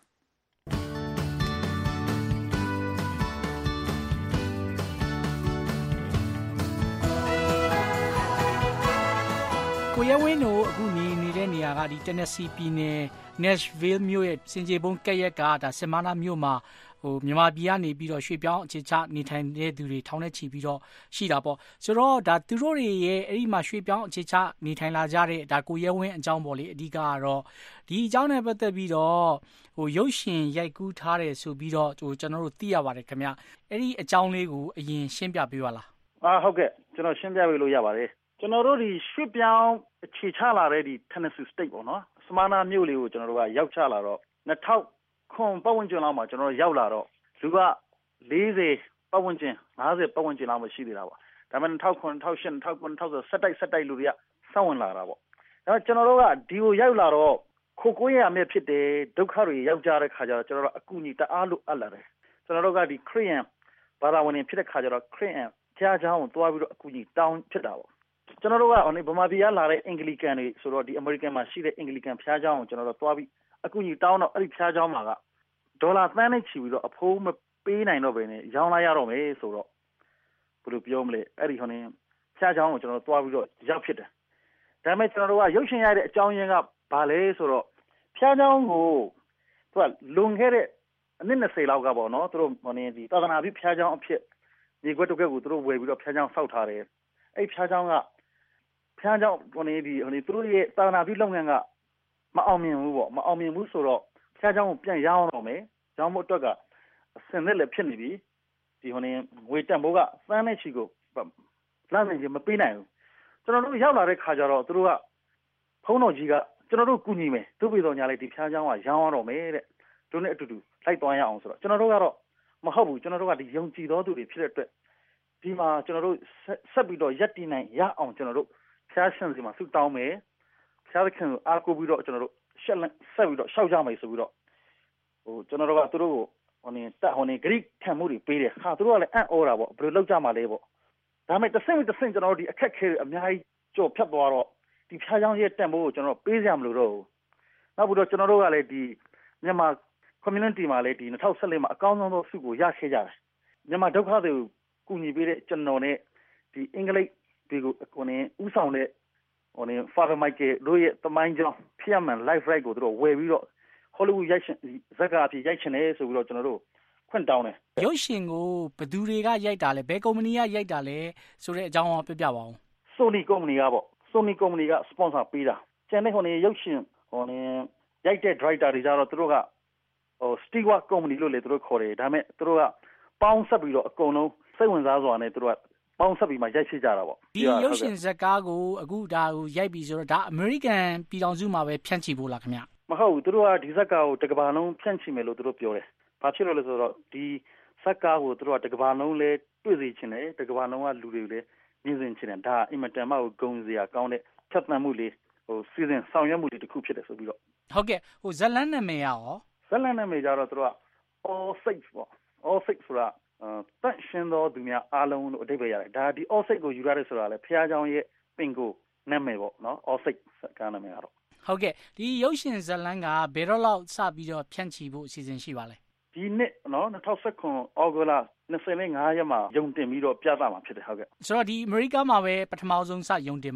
ကိုရဲဝင်းတို့အခုနေနေတဲ့နေရာကဒီ Tennessee ပြည်နယ် Nashville မြို့ရဲ့စင်ကြေပုံးကက်ရက်ကဒါဆင်မာနာမြို့မှာဟိုမြန်မာပြည်ကနေပြီးတော့ရွှေ့ပြောင်းအခြေချနေထိုင်တဲ့သူတွေထောင်နဲ့ချီပြီးတော့ရှိတာပေါ့ဆိုတော့ဒါသူတို့တွေရဲ့အဲ့ဒီမှာရွှေ့ပြောင်းအခြေချနေထိုင်လာကြတဲ့ဒါကိုရဲဝင်းအကြောင်းပေါ့လေအဓိကကတော့ဒီအကြောင်းနဲ့ပတ်သက်ပြီးတော့ဟိုရုပ်ရှင်ရိုက်ကူးထားတယ်ဆိုပြီးတော့ဟိုကျွန်တော်တို့သိရပါတယ်ခင်ဗျအဲ့ဒီအကြောင်းလေးကိုအရင်ရှင်းပြပေးပါလားအာဟုတ်ကဲ့ကျွန်တော်ရှင်းပြပေးလို့ရပါတယ်ကျွန်တော်တို့ဒီရွှေ့ပြောင်းအခြေချလာတဲ့ဒီ Tennessee State ပေါ့နော်စမာနာမြို့လေးကိုကျွန်တော်တို့ကရောက်ချလာတော့နှစ်ထောင်ခွန်ပတ်ဝန်းကျင်လောက်မှာကျွန်တော်တို့ရောက်လာတော့လူကလေးဆယ်ပတ်ဝန်းကျင်ငါးဆယ်ပတ်ဝန်းကျင်လောက်မှရှိသေးတာပေါ့ဒါပေမဲ့နှစ်ထောင်ခွန်နှစ်ထောင်ရှစ်နှစ်ထောင်ခွန်နှစ်ထောင်ဆိုဆက်တိုက်ဆက်တိုက်လူတွေကစောင့်ဝင်လာတာပေါ့ဒါပေမဲ့ကျွန်တော်တို့ကဒီကိုရောက်လာတော့ခိုကိုရရမြဖြစ်တယ်ဒုက္ခတွေရောက်ကြတဲ့ခါကျတော့ကျွန်တော်တို့အကူအညီတအားလို့အပ်လာတယ်ကျွန်တော်တို့ကဒီခရစ်ယာန်ဘာသာဝင်တွေဖြစ်တဲ့ခါကျတော့ခရစ်ယာန်ဖျားเจ้าကိုတွားပြီးတော့အကူအညီတောင်းဖြစ်တာပေါ့ကျွန်တော်တို့ကဟိုနေဗမာပြည်ကလာတဲ့အင်္ဂလိကန်တွေဆိုတော့ဒီအမေရိကန်မှာရှိတဲ့အင်္ဂလိကန်ဖျားเจ้าကိုကျွန်တော်တို့တွားပြီးအကူအညီတောင်းတော့အဲ့ဒီဖျားเจ้าမှာကဒေါ်လာသန်းနဲ့ချီပြီးတော့အဖိုးမပေးနိုင်တော့ဘဲနဲ့ရောင်းလာရတော့မယ်ဆိုတော့ဘယ်လိုပြောမလဲအဲ့ဒီဟိုနေဖျားเจ้าကိုကျွန်တော်တို့တွားပြီးတော့ရောက်ဖြစ်တယ်ဒါပေမဲ့ကျွန်တော်တို့ကရုပ်ရှင်ရတဲ့အကြောင်းရင်းကဘာလဲဆိုတော့ဖျားเจ้าကိုသူကလွန်ခဲ့တဲ့အနည်းနှစ်ဆယ်လောက်ကပေါ့နော်သူတို့ဟိုနေဒီသာသနာပြုဖျားเจ้าအဖြစ်ဒီကွက်တုတ်ကက်ကိုသူတို့ဝယ်ပြီးတော့ဖျားเจ้าဆောက်ထားတယ်အဲ့ဖျားเจ้าကဖျားเจ้าဟိုနေဒီဟိုနေသူတို့ရဲ့သာသနာပြုလုပ်ငန်းကမအောင်မြင်ဘူးပေါ့မအောင်မြင်ဘူးဆိုတော့ဖျားเจ้าကိုပြန်ရောင်းတော့မယ်ရောင်းဖို့အတွက်ကအစင်နဲ့လည်းဖြစ်နေပြီဒီဟိုနေငွေတန်ဖိုးကသန်းနဲ့ချီကိုလမ်းနေမပေးနိုင်ဘူးကျွန်တော်တို့ရောက်လာတဲ့ခါကျတော့သူတို့ကဖုန်းတော်ကြီးကကျွန်တော်တို့ကူညီမယ်သူ့ပြည်တော်ညာလေးဒီဖျားเจ้าကရောင်းရတော့မယ်တဲ့တို့နဲ့အတူတူလိုက်သွားရအောင်ဆိုတော့ကျွန်တော်တို့ကတော့မဟုတ်ဘူးကျွန်တော်တို့ကဒီယုံကြည်တော်သူတွေဖြစ်တဲ့အတွက်ဒီမှာကျွန်တော်တို့ဆက်ပြီးတော့ရက်တည်နိုင်ရအောင်ကျွန်တော်တို့ဖျားရှင်စီမှာဆုတောင်းမယ်ဖျားခင်အားကိုပြီးတော့ကျွန်တော်တို့ရှက်ဆက်ပြီးတော့ရှောက်ကြမယ်ဆိုပြီးတော့ဟိုကျွန်တော်တို့ကသူတို့ကိုဟိုနေတက်ဟိုနေဂရိခံမှုတွေပေးတယ်ဟာသူတို့ကလည်းအံ့ဩတာပေါ့ဘယ်လိုလုပ်ကြမှာလဲပေါ့ဒါပေမဲ့တစ်ဆင့်တစ်ဆင့်ကျွန်တော်တို့ဒီအခက်ခဲအများကြီးကြော်ဖြတ်သွားတော့ဒီဖျားเจ้าရဲ့တန်ဖိုးကိုကျွန်တော်ပေးစရာမလိုတော့ဘူးနောက်ပြီးတော့ကျွန်တော်တို့ကလည်းဒီမြန်မာ community မှာလည်းဒီ၂၀၁၄မှာအကောင်းဆုံးသောဆုကိုရခဲ့ကြတယ်မြန်မာဒုက္ခတွေကိုကူညီပေးတဲ့ကျွန်တော်နဲ့ဒီအင်္ဂလိပ်တွေကိုကိုနေဥဆောင်တဲ့ဟိုနေ Father Michael တို့ရဲ့တမိုင်းကြောင်းဖျက်မှန် live right ကိုသူတို့ဝယ်ပြီးတော့ Hollywood ရိုက်ရှင်ဇက်ကအဖြစ်ရိုက်ရှင်နေဆိုပြီးတော့ကျွန်တော်တို့ခွင့်တောင်းတယ်ရုပ်ရှင်ကိုဘယ်သူတွေကရိုက်တာလဲဘယ်ကုမ္ပဏီကရိုက်တာလဲဆိုတဲ့အကြောင်းကိုပြပြပါဦး Sony ကုမ္ပဏီကပေါ့ Sony ကုမ္ပဏီက sponsor ပေးတာကျန်တဲ့ဟိုနေရုပ်ရှင်ဟိုနေရိုက်တဲ့ director တွေကြတော့သူတို့ကဟို Stewart ကုမ္ပဏီလို့လေသူတို့ခေါ်တယ်ဒါပေမဲ့သူတို့ကပေါင်းဆက်ပြီးတော့အကုန်လုံးစိတ်ဝင်စားစွာနဲ့သူတို့ကပေါင်းဆက်ပြီးမှရိုက်ရှိကြတာပေါ့ဒီရုပ်ရှင်ဇာတ်ကားကိုအခုဒါကိုရိုက်ပြီးဆိုတော့ဒါ American ပြည်ထောင်စုမှာပဲဖြန့်ချီဖို့လားခင်ဗျမဟုတ်ဘူးသူတို့ကဒီဇာတ်ကားကိုတစ်ကမ္ဘာလုံးဖြန့်ချီမယ်လို့သူတို့ပြောတယ်ဘာဖြစ်လို့လဲဆိုတော့ဒီဇာတ်ကားကိုသူတို့ကတစ်ကမ္ဘာလုံးလဲတွေ့စေချင်တယ်တစ်ကမ္ဘာလုံးကလူတွေလည်းမြင်စင်ချင်တယ်ဒါအင်မတန်မှကိုဂုဏ်စရာကောင်းတဲ့ဖြတ်သန်းမှုလေးဟိုစီစဉ်ဆောင်ရွက်မှုတွေတစ်ခုဖြစ်တယ်ဆိုပြီးတော့ဟုတ်ကဲ့ဟိုဇလန်းနာမည်ရောဇလန်းနာမည်ကြတော့သူတို့က all safe ပေါ့ all safe ဆိုတာတန့်ရှင်းသောသူများအားလုံးလို့အဓိပ္ပာယ်ရတယ်ဒါဒီ all safe ကိုယူရတယ်ဆိုတာလေဖျားเจ้าရဲ့ပင်ကိုနာမည်ပေါ့နော် all safe ကနာမည်ကတော့ဟုတ်ကဲ့ဒီရုပ်ရှင်ဇလန်းကဘယ်တော့လောက်စပြီးတော့ဖြန့်ချီဖို့အစီအစဉ်ရှိပါလဲဒီနှစ်နော်၂၀၁၇ဩဂုတ်လ၂၅ရက်မှာယုံတင်ပြီးတော့ပြသမှာဖြစ်တယ်ဟုတ်ကဲ့ဆိုတော့ဒီအမေရိကမှာပဲပထမဆုံးစယုံတင်မှာပေါ့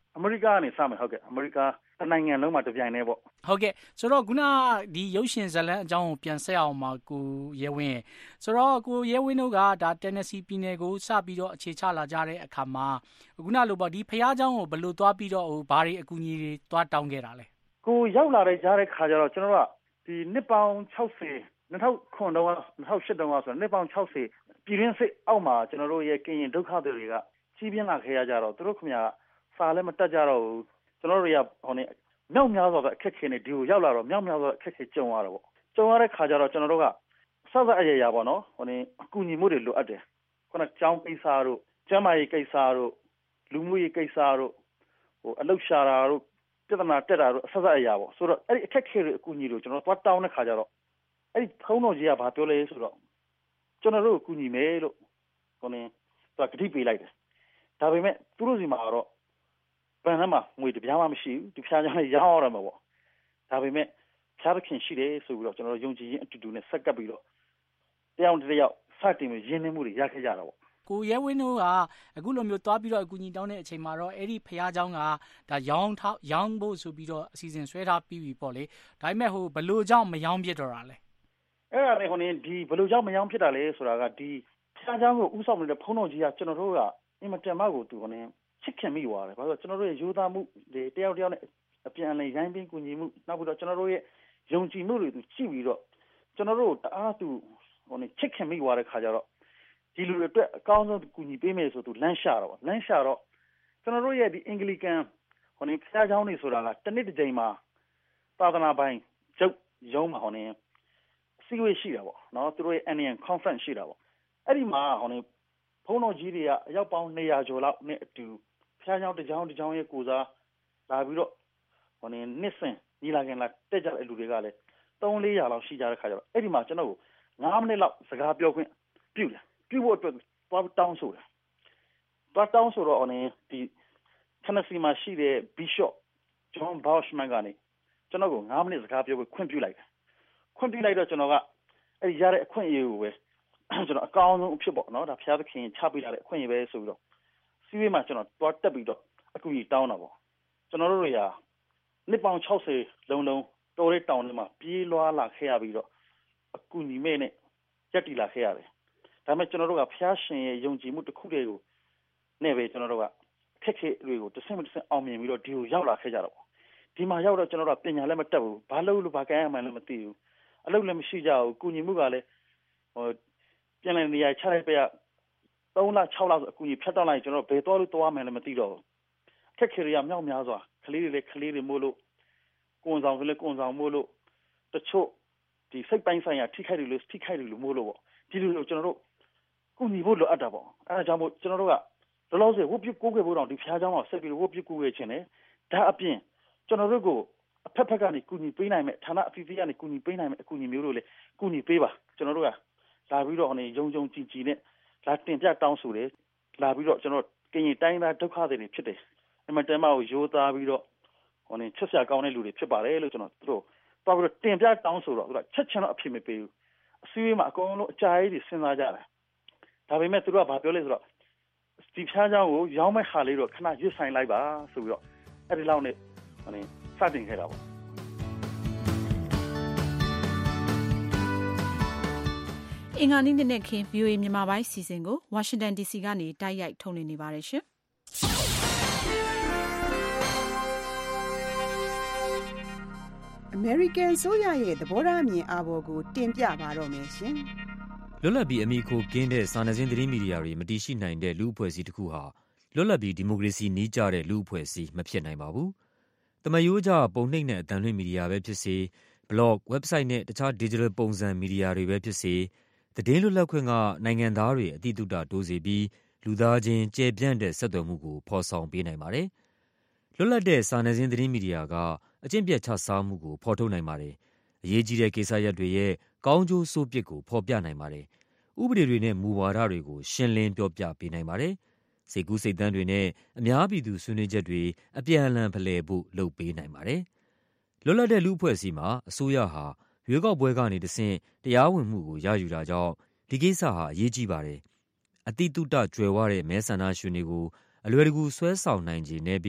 အမေရိကကနေစမယ်ဟုတ်ကဲ့အမေရိကနိုင်ငံလုံးမှာတပြိုင်တည်းပေါ့ဟုတ်ကဲ့ဆိုတော့ခုနဒီရုပ်ရှင်ဇာတ်လမ်းအကြောင်းကိုပြန်ဆက်အောင်ပါကိုရဲဝင်းဆိုတော့ကိုရဲဝင်းတို့ကဒါ Tennessee ပြည်နယ်ကိုစပြီးတော့အခြေချလာကြတဲ့အခါမှာခုနလိုပေါ့ဒီဖျားเจ้าကိုဘယ်လိုသွားပြီးတော့ဟိုဘာတွေအကူအညီတွေသွားတောင်းခဲ့တာလဲကိုရောက်လာတဲ့ကြားတဲ့ခါကျတော့ကျွန်တော်တို့ကဒီနှစ်ပေါင်း၆၀ ၂၀၀၇တုန်းက၂၀၀၈တုန်းကဆိုတော့နှစ်ပေါင်း၆၀ပြည်ရင်းစစ်အောက်မှာကျွန်တော်တို့ရဲ့ကရင်ဒုက္ခတွေတွေကကြီးပြင်းလာခဲ့ရကြတော့သူတို့ခင်ဗျာစာလည်းမတက်ကြတော့ဘူးကျွန်တော်တို့တွေကဟိုနေမြောက်များစွာအခက်ခဲနေဒီကိုရောက်လာတော့မြောက်များစွာအခက်ခဲကြုံရတော့ပေါ့ကြုံရတဲ့ခါကျတော့ကျွန်တော်တို့ကစသအရရပေါ့နော်ဟိုနေအကူအညီမှုတွေလိုအပ်တယ်ခုနကျောင်းကိစ္စတို့ကျန်းမာရေးကိစ္စတို့လူမှုရေးကိစ္စတို့ဟိုအလုပ်ရှာတာတို့ပြဿနာတက်တာတို့စသအရပေါ့ဆိုတော့အဲ့ဒီအခက်ခဲတွေအကူအညီတွေကျွန်တော်တို့တောင်းတဲ့ခါကျတော့အဲ့ဒီထုံးတော်ကြီးကဘာပြောလဲဆိုတော့ကျွန်တော်တို့အကူအညီမယ်လို့ဟိုနေသူကဂတိပေးလိုက်တယ်ဒါပေမဲ့သူတို့စီမှာတော့ဘယ်နှမှာငွေတပြားမှမရှိဘူးဒီဖျားကြောင့်လည်းရောင်းရမှာပေါ့ဒါပေမဲ့ဖျားသခင်ရှိတယ်ဆိုပြီးတော့ကျွန်တော်တို့ယုံကြည်ရင်အတူတူနဲ့ဆက်ကပ်ပြီးတော့တယောက်တစ်ယောက်စတင်ပြီးရင်းနှီးမှုတွေရခဲ့ကြတာပေါ့ကိုရဲဝင်းတို့ကအခုလိုမျိုးသွားပြီးတော့အကူအညီတောင်းတဲ့အချိန်မှာတော့အဲ့ဒီဖျားเจ้าကဒါရောင်းထားရောင်းဖို့ဆိုပြီးတော့အစီအစဉ်ဆွဲထားပြီးပြီပေါ့လေဒါပေမဲ့ဟိုဘလို့ကြောင့်မရောင်းဖြစ်တော့တာလဲအဲ့ဒါလေဟိုနေဒီဘလို့ကြောင့်မရောင်းဖြစ်တာလဲဆိုတာကဒီဖျားเจ้าကိုဥဆောင်နေတဲ့ဖုန်းတော်ကြီးကကျွန်တော်တို့ကအင်မတန်မှကိုသူဟိုနေချစ်ခင်မိသွားတယ်ဘာလို့ကျွန်တော်တို့ရဲ့ယူသားမှုတွေတယောက်တယောက်နဲ့အပြန်အလှန်ရိုင်းပင်းကူညီမှုနောက်ပြီးတော့ကျွန်တော်တို့ရဲ့ယုံကြည်မှုတွေသူကြည့်ပြီးတော့ကျွန်တော်တို့တအားသူဟိုနေချစ်ခင်မိသွားတဲ့ခါကျတော့ဒီလူတွေအတွက်အကောင်းဆုံးကူညီပေးမယ်ဆိုသူလမ်းရှာတော့လမ်းရှာတော့ကျွန်တော်တို့ရဲ့ဒီအင်္ဂလိကန်ဟိုနေဖျားเจ้าနေဆိုတာကတစ်နှစ်တစ်ကြိမ်မှာသာသနာပိုင်းကျုပ်ရုံးမှာဟိုနေစီဝေးရှိတာပေါ့နော်သူတို့ရဲ့ Annual Conference ရှိတာပေါ့အဲ့ဒီမှာဟိုနေဘုန်းတော်ကြီးတွေကအရောက်ပေါင်း၂၀၀ကျော်လောက်နဲ့အတူဖျားเจ้าတစ်ကြောင်းတစ်ကြောင်းရဲ့ကိုစားလာပြီးတော့ဟိုနေနှစ်စဉ်ညီလာခံလာတက်ကြတဲ့လူတွေကလည်းသုံးလေးရာလောက်ရှိကြတဲ့ခါကျတော့အဲ့ဒီမှာကျွန်တော်ကို၅မိနစ်လောက်စကားပြောခွင့်ပြုတယ်ပြုဖို့အတွက်သွားတောင်းဆိုတာသွားတောင်းဆိုတော့ဟိုနေဒီ Tennessee မှာရှိတဲ့ Bishop John Bauschman ကနေကျွန်တော်ကို၅မိနစ်စကားပြောခွင့်ပြုလိုက်တယ်ခွင့်ပြုလိုက်တော့ကျွန်တော်ကအဲ့ဒီရတဲ့အခွင့်အရေးကိုပဲကျွန်တော်အကောင်းဆုံးအဖြစ်ပေါ့နော်ဒါဖျားသခင်ချပေးလာတဲ့အခွင့်အရေးပဲဆိုပြီးတော့စီးဝေးမှာကျွန်တော်တွားတက်ပြီးတော့အကူကြီးတောင်းတာပေါ့ကျွန်တော်တို့တွေကနှစ်ပေါင်း၆၀လုံးလုံးတော်ရဲတောင်ထဲမှာပြေးလွှားလာခဲ့ရပြီးတော့အကူကြီးမဲ့နဲ့ရက်တီလာခဲ့ရတယ်ဒါပေမဲ့ကျွန်တော်တို့ကဖျားရှင်ရဲ့ယုံကြည်မှုတစ်ခုတည်းကိုနဲ့ပဲကျွန်တော်တို့ကခက်ခဲတွေကိုတစ်ဆင့်တစ်ဆင့်အောင်မြင်ပြီးတော့ဒီကိုရောက်လာခဲ့ကြတော့ပေါ့ဒီမှာရောက်တော့ကျွန်တော်တို့ကပညာလည်းမတတ်ဘူးဘာလို့လို့ဘာကဲရမှန်းလည်းမသိဘူးအလုပ်လည်းမရှိကြဘူးကူညီမှုကလည်းဟိုပြန်လည်နေရာချလိုက်ပြရသုံးလ၆လဆိုအကူကြီးဖြတ်တော့လိုက်ကျွန်တော်ဘယ်သွားလို့သွားမယ်လည်းမသိတော့ဘူးခက်ခဲရမြောက်များစွာကလေးတွေလည်းကလေးတွေမို့လို့ကိုယ်ဆောင်ဆိုလည်းကိုယ်ဆောင်မို့လို့တချို့ဒီစိတ်ပိုင်းဆိုင်ရာထိခိုက်တယ်လို့ထိခိုက်တယ်လို့မို့လို့ပေါ့ဒီလိုကျွန်တော်တို့ကူညီဖို့လိုအပ်တာပေါ့အဲဒါကြောင့်မို့ကျွန်တော်တို့ကလောလောဆယ်ဝုတ်ပြကိုးကွယ်ဖို့တော့ဒီဖျားเจ้าမှာဆက်ပြီးဝုတ်ပြကိုးကွယ်ခြင်းနဲ့ဒါအပြင်ကျွန်တော်တို့ကိုအဖက်ဖက်ကနေကူညီပေးနိုင်မဲ့ဌာနအသီးသီးကနေကူညီပေးနိုင်မဲ့အကူအညီမျိုးတွေလည်းကူညီပေးပါကျွန်တော်တို့ကလာပြီးတော့ဟိုနေယုံယုံကြည်ကြည်နဲ့လာတင်ပြတောင်းဆိုတယ်လာပြီးတော့ကျွန်တော်ကရင်တိုင်းသားဒုက္ခတွေဖြစ်တယ်အမှန်တမ်းမှကိုရိုးသားပြီးတော့ဟိုနေချက်စရာကောင်းတဲ့လူတွေဖြစ်ပါတယ်လို့ကျွန်တော်တို့တော့ပြီးတော့တင်ပြတောင်းဆိုတော့သူကချက်ချင်းတော့အဖြစ်မပေးဘူးအစည်းအဝေးမှာအကုန်လုံးအကြာကြီးစဉ်းစားကြတယ်ဒါပေမဲ့သူတို့ကဘာပြောလဲဆိုတော့ဒီဖျားเจ้าကိုရောင်းမဲ့ခါလေးတော့ခဏရွတ်ဆိုင်လိုက်ပါဆိုပြီးတော့အဲ့ဒီလောက်နဲ့ဟိုနေစတင်ခဲ့တာပေါ့အင်္ဂါနေ့နေ့ခင်း ဗီအိုအေ မြန်မာပိုင်းစီစဉ်ကိုဝါရှင်တန် ဒီစီ ကနေတိုက်ရိုက်ထုတ်လွှင့်နေပါတယ်ရှင်။အမေရိကန်ဆိုရရဲ့သဘောထားအမြင်အာဘော်ကိုတင်ပြပါတော့မယ်ရှင်။လွတ်လပ်ပြီးအမိခိုကင်းတဲ့စာနယ်ဇင်းသတင်းမီဒီယာတွေမတည်ရှိနိုင်တဲ့လူ့အဖွဲ့အစည်းတစ်ခုဟာလွတ်လပ်ပြီးဒီမိုကရေစီနည်းကျတဲ့လူ့အဖွဲ့အစည်းမဖြစ်နိုင်ပါဘူး။တမယိုးကျပုံနှိပ်တဲ့အသံလွှင့်မီဒီယာပဲဖြစ်စေ၊ blog, website နဲ့တခြား digital ပုံစံမီဒီယာတွေပဲဖြစ်စေသတင်းလွတ်လပ်ခွင့်ကနိုင်ငံသားတွေအတိအကျတိုးစေပြီးလူသားချင်းကျယ်ပြန့်တဲ့ဆက်သွယ်မှုကိုဖော်ဆောင်ပေးနိုင်ပါတယ်။လွတ်လပ်တဲ့စာနယ်ဇင်းသတင်းမီဒီယာကအကျင့်ပျက်ခြစားမှုကိုဖော်ထုတ်နိုင်ပါတယ်။အရေးကြီးတဲ့ကိစ္စရပ်တွေရဲ့ကောင်းကျိုးဆိုးပြစ်ကိုဖော်ပြနိုင်ပါတယ်။ဥပဒေတွေနဲ့မူဝါဒတွေကိုရှင်းလင်းပြောပြပေးနိုင်ပါတယ်။စိတ်ကူးစိတ်သန်းတွေနဲ့အများပြည်သူဆွေးနွေးချက်တွေအပြန်အလှန်ဖလှယ်ဖို့လုပ်ပေးနိုင်ပါတယ်။လွတ်လပ်တဲ့လူ့အဖွဲ့အစည်းမှာအစိုးရဟာရွေးကောက်ပွဲကနေတဆင့်တရားဝင်မှုကိုရယူတာကြောင့်ဒီကိစ္စဟာအရေးကြီးပါတယ်။အတိတုတကြွယ်ဝတဲ့မဲဆန္ဒရှင်တွေကိုအလွယ်တကူဆွဲဆောင်နိုင်ခြေနည်းပြီး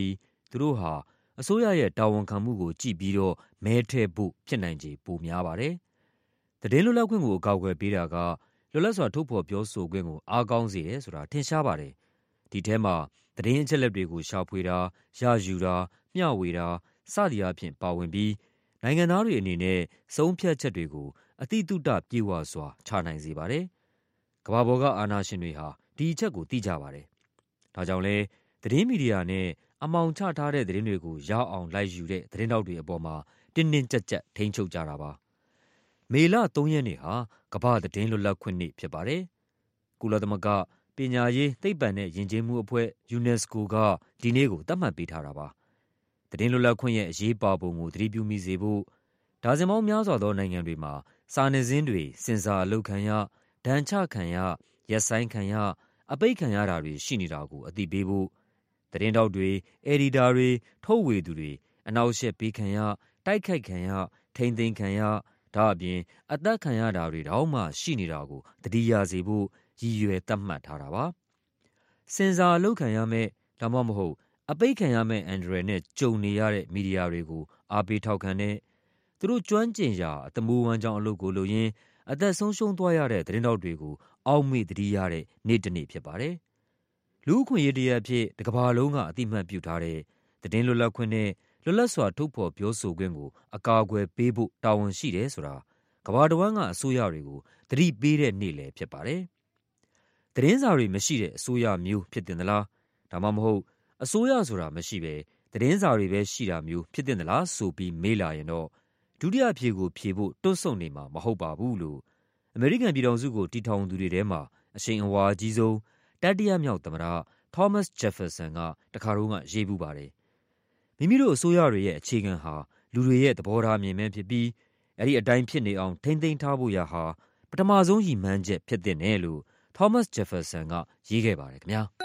သူတို့ဟာအစိုးရရဲ့တာဝန်ခံမှုကိုကြည့်ပြီးတော့မဲထည့်ဖို့ဖြစ်နိုင်ခြေပိုများပါတယ်။သတင်းလွတ်လပ်ခွင့်ကိုအကာအကွယ်ပေးတာကလွတ်လပ်စွာထုတ်ဖော်ပြောဆိုခွင့်ကိုအားကောင်းစေတယ်ဆိုတာထင်ရှားပါတယ်။ဒီထဲမှာသတင်းအချက်အလက်တွေကိုရှာဖွေတာ၊ရယူတာ၊မျှဝေတာစသည်အားဖြင့်ပါဝင်ပြီးနိုင်ငံသားတွေအနေနဲ့ဆုံးဖြတ်ချက်တွေကိုအတိအတုပြေဝစွာချနိုင်စေပါတယ်။ကမ္ဘာပေါ်ကအာဏာရှင်တွေဟာဒီအချက်ကိုသိကြပါတယ်။ဒါကြောင့်လဲသတင်းမီဒီယာနဲ့အမှောင်ချထားတဲ့သတင်းတွေကိုရအောင်လိုက်ယူတဲ့သတင်းတောက်တွေအပေါ်မှာတင်းတင်းကြပ်ကြပ်ထိန်းချုပ်ကြတာပါ။မေလသုံးရက်နေ့ဟာကမ္ဘာသတင်းလွတ်လပ်ခွင့်နေ့ဖြစ်ပါတယ်။ကုလသမဂ္ဂပညာရေးသိပ္ပံနဲ့ယဉ်ကျေးမှုအဖွဲ့ UNESCO ကဒီနေ့ကိုသတ်မှတ်ပေးထားတာပါ။သတင်းလွတ်လပ်ခွင့်ရဲ့အရေးပါပုံကိုသတိပြုမိစေဖို့ဒါဇင်ပေါင်းများစွာသောနိုင်ငံတွေမှာစာနယ်ဇင်းတွေစင်စာအလုပ်ခံရဒဏ်ချခံရရက်ဆိုင်ခံရအပိတ်ခံရတာတွေရှိနေတာကိုအသိပေးဖို့သတင်းတောက်တွေအယ်ဒီတာတွေထုတ်ဝေသူတွေအနောက်ရှက်ပေးခံရတိုက်ခိုက်ခံရထိမ့်သိမ်းခံရဒါအပြင်အသက်ခံရတာတွေတောင်မှရှိနေတာကိုသတိရစေဖို့ရည်ရွယ်သတ်မှတ်ထားတာပါစင်စာအလုပ်ခံရမဲ့ဒါမှမဟုတ်အပိတ်ခံရမဲ့အန်ဒရယ်နဲ့ကြုံနေရတဲ့မီဒီယာတွေကိုအားပေးထောက်ခံတဲ့သူတို့ကျွမ်းကျင်ရာအတမိုးဝမ်းကြောင်းအလုပ်ကိုလုပ်ရင်းအသက်ဆုံးရှုံးသွားရတဲ့သတင်းတောက်တွေကိုအောက်မေ့သတိရတဲ့နေ့တစ်နေ့ဖြစ်ပါတယ်။လူ့အခွင့်အရေးတရားအဖြစ်တစ်ကမ္ဘာလုံးကအသိအမှတ်ပြုထားတဲ့သတင်းလွတ်လပ်ခွင့်နဲ့လွတ်လပ်စွာထုတ်ဖော်ပြောဆိုခွင့်ကိုအကာအကွယ်ပေးဖို့တာဝန်ရှိတယ်ဆိုတာကမ္ဘာတစ်ဝန်းကအစိုးရတွေကိုသတိပေးတဲ့နေ့လည်းဖြစ်ပါတယ်။သတင်းစာတွေမရှိတဲ့အစိုးရမျိုးဖြစ်တင်သလားဒါမှမဟုတ်အစိုးရဆိုတာမရှိပဲသတင်းစာတွေပဲရှိတာမျိုးဖြစ်တင်သလားဆိုပြီးမေးလာရင်တော့ဒုတိယဖြေကိုဖြေဖို့တွန့်ဆုတ်နေမှာမဟုတ်ပါဘူးလို့အမေရိကန်ပြည်ထောင်စုကိုတည်ထောင်သူတွေထဲမှာအရှိန်အဝါအကြီးဆုံးတတိယမြောက်သမ္မတ Thomas Jefferson ကတခါတော့ကရေးပူးပါတယ်။မိမိတို့အစိုးရတွေရဲ့အခြေခံဟာလူတွေရဲ့သဘောထားမြင်မဲဖြစ်ပြီးအဲ့ဒီအတိုင်းဖြစ်နေအောင်ထိမ့်သိမ်းထားဖို့ရာဟာပထမဆုံးရည်မှန်းချက်ဖြစ်တဲ့နယ်လို့ Thomas Jefferson ကရေးခဲ့ပါတယ်ခင်ဗျာ။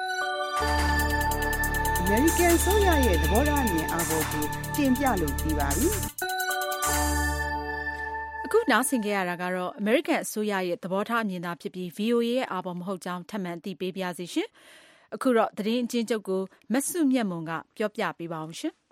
American ဆိုရရဲ့သဘောထားမြင်အားပေါ်ကိုတင်ပြလို့ပြီးပါပြီ။အခုနားဆင်ကြရတာကတော့ American အစိုးရရဲ့သဘောထားအမြင်သာဖြစ်ပြီး ဗွီအိုအေ ရဲ့အာဘော်မဟုတ်ကြောင်းထပ်မံသိပေးပါရစေရှင်။အခုတော့သတင်းအကျဉ်းချုပ်ကိုမဆုမြတ်မွန်ကပြောပြပေးပါအောင်ရှင်။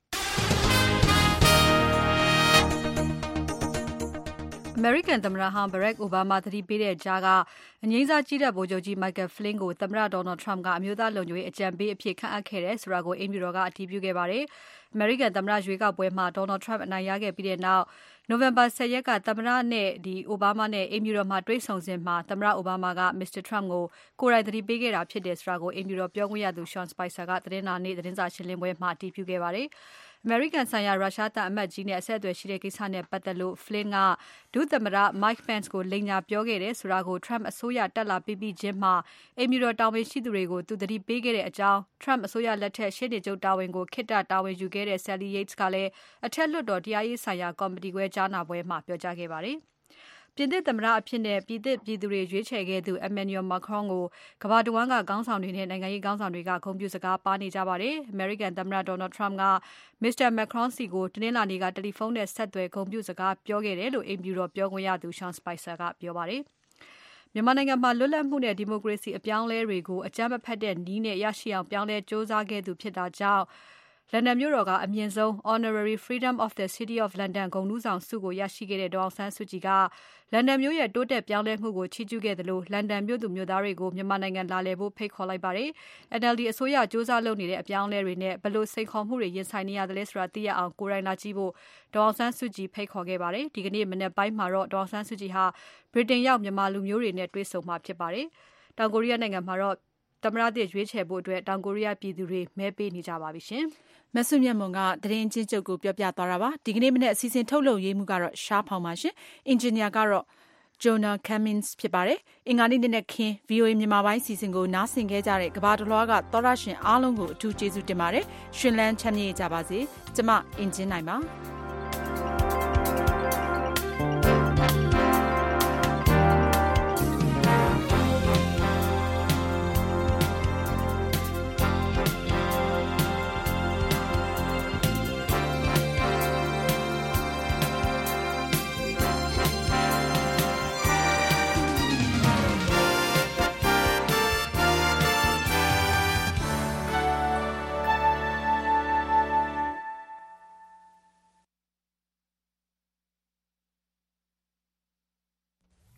American သမ္မတဟောင်း Barack Obama သတိပေးတဲ့ကြားကအငြိမ်းစားကြီးတဲ့ဗိုလ်ချုပ်ကြီး Michael Flynn ကိုသမ္မတ Donald Trump ကအမျိုးသားလုံခြုံရေးအကြံပေးအဖြစ်ခန့်အပ်ခဲ့တယ်ဆိုတာကိုအိမ်ဖြူတော်ကအတည်ပြုခဲ့ပါတယ်။ American သမ္မတရွေးကောက်ပွဲမှာ Donald Trump အနိုင်ရခဲ့ပြီးတဲ့နောက် November ဆယ်ရက်ကသမ္မတနဲ့ဒီ Obama နဲ့အိမ်ဖြူတော်မှာတွေ့ဆုံစဉ်မှာသမ္မတ Obama က Mr. Trump ကိုကိုယ်တိုင်သတိပေးခဲ့တာဖြစ်တယ်ဆိုတာကိုအိမ်ဖြူတော်ပြောခွင့်ရသူ Sean Spicer ကသတင်းနာနေ့သတင်းစာရှင်းလင်းပွဲမှာအတည်ပြုခဲ့ပါတယ်။ American ဆိုင်ရာရုရှားတပ်အမတ်ကြီးနဲ့အဆက်အသွယ်ရှိတဲ့ကိစ္စနဲ့ပတ်သက်လို့ Flynn ကဒုသမ္မတ Mike Pence ကိုလိမ်ညာပြောခဲ့တယ်ဆိုတာကို Trump အစိုးရတက်လာပြီးပြီးချင်းမှာအိမ်ဖြူတော်တာဝန်ရှိသူတွေကိုသူသတိပေးခဲ့တဲ့အကြောင်း Trump အစိုးရလက်ထက်ရှေ့နေချုပ်တာဝန်ကိုခေတ္တတာဝန်ယူခဲ့တဲ့ Sally Yates ကလည်းအထက်လွှတ်တော်တရားရေးဆိုင်ရာကော်မတီခွဲကြားနာပွဲမှာပြောကြားခဲ့ပါတယ်။ပြင်သစ်သမ္မတအဖြစ်နဲ့ပြည်သစ်ပြည်သူတွေရွေးချယ်ခဲ့သူ Emmanuel Macron ကိုကမ္ဘာတဝန်းကခေါင်းဆောင်တွေနဲ့နိုင်ငံရေးခေါင်းဆောင်တွေကဂုဏ်ပြုစကားပါနေကြပါတယ်။ American သမ္မတ Donald Trump က Mr. Macron စီကိုတနင်္လာနေ့ကတယ်လီဖုန်းနဲ့ဆက်သွယ်ဂုဏ်ပြုစကားပြောခဲ့တယ်လို့အိမ်ဖြူတော်ပြောခွင့်ရသူ Sean Spicer ကပြောပါတယ်။မြန်မာနိုင်ငံမှာလွတ်လပ်မှုနဲ့ဒီမိုကရေစီအပြောင်းအလဲတွေကိုအကြမ်းမဖက်တဲ့နည်းနဲ့ရရှိအောင်ပြောင်းလဲစ조사ခဲ့သူဖြစ်တာကြောင့်လန်ဒန်မြို့တော်ကအမြင့်ဆုံး Honorary Freedom of the City of London ဂုဏ်ထူးဆောင်ဆုကိုရရှိခဲ့တဲ့ဒေါ်အောင်ဆန်းစုကြည်ကလန်ဒန်မြို့ရဲ့တိုးတက်ပြောင်းလဲမှုကိုချီးကျူးခဲ့သလိုလန်ဒန်မြို့သူမြို့သားတွေကိုမြန်မာနိုင်ငံလာလည်ဖို့ဖိတ်ခေါ်လိုက်ပါတယ်။ N L D အစိုးရစ조사လုပ်နေတဲ့အပြောင်းအလဲတွေနဲ့ဘယ်လိုစိန်ခေါ်မှုတွေရင်ဆိုင်နေရသလဲဆိုတာသိရအောင်ကိုယ်တိုင်လာကြည့်ဖို့ဒေါ်အောင်ဆန်းစုကြည်ဖိတ်ခေါ်ခဲ့ပါတယ်။ဒီကနေ့မနက်ပိုင်းမှာတော့ဒေါ်အောင်ဆန်းစုကြည်ဟာဗြိတိန်ရောက်မြန်မာလူမျိုးတွေနဲ့တွေ့ဆုံမှာဖြစ်ပါတယ်။တောင်ကိုရီးယားနိုင်ငံမှာတော့သမ္မတသစ်ရွေးချယ်ဖို့အတွက်တောင်ကိုရီးယားပြည်သူတွေမဲပေးနေကြပါပြီရှင်။မဆုမြတ်မွန်ကသတင်းချင်းချုပ်ကိုပြောပြသွားတာပါဒီကနေ့မနေ့အစီအစဉ်ထုတ်လုပ်ရေးမှုကတော့ရှားဖောင်ပါရှင်အင်ဂျင်နီယာကတော့ Jonah Cummins ဖြစ်ပါတယ်အင်္ဂါနေ့နဲ့ခင်း V O A မြန်မာပိုင်းစီစဉ်ကိုနားဆင်ခဲ့ကြတဲ့ကမ္ဘာတလွှားကသောရရှင်အားလုံးကိုအထူးကျေးဇူးတင်ပါတယ်ရှင်လန်းချမ်းမြေ့ကြပါစေကျမအင်ဂျင်နိုင်ပါ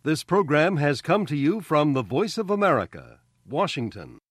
This program has come to you from the Voice of America, Washington.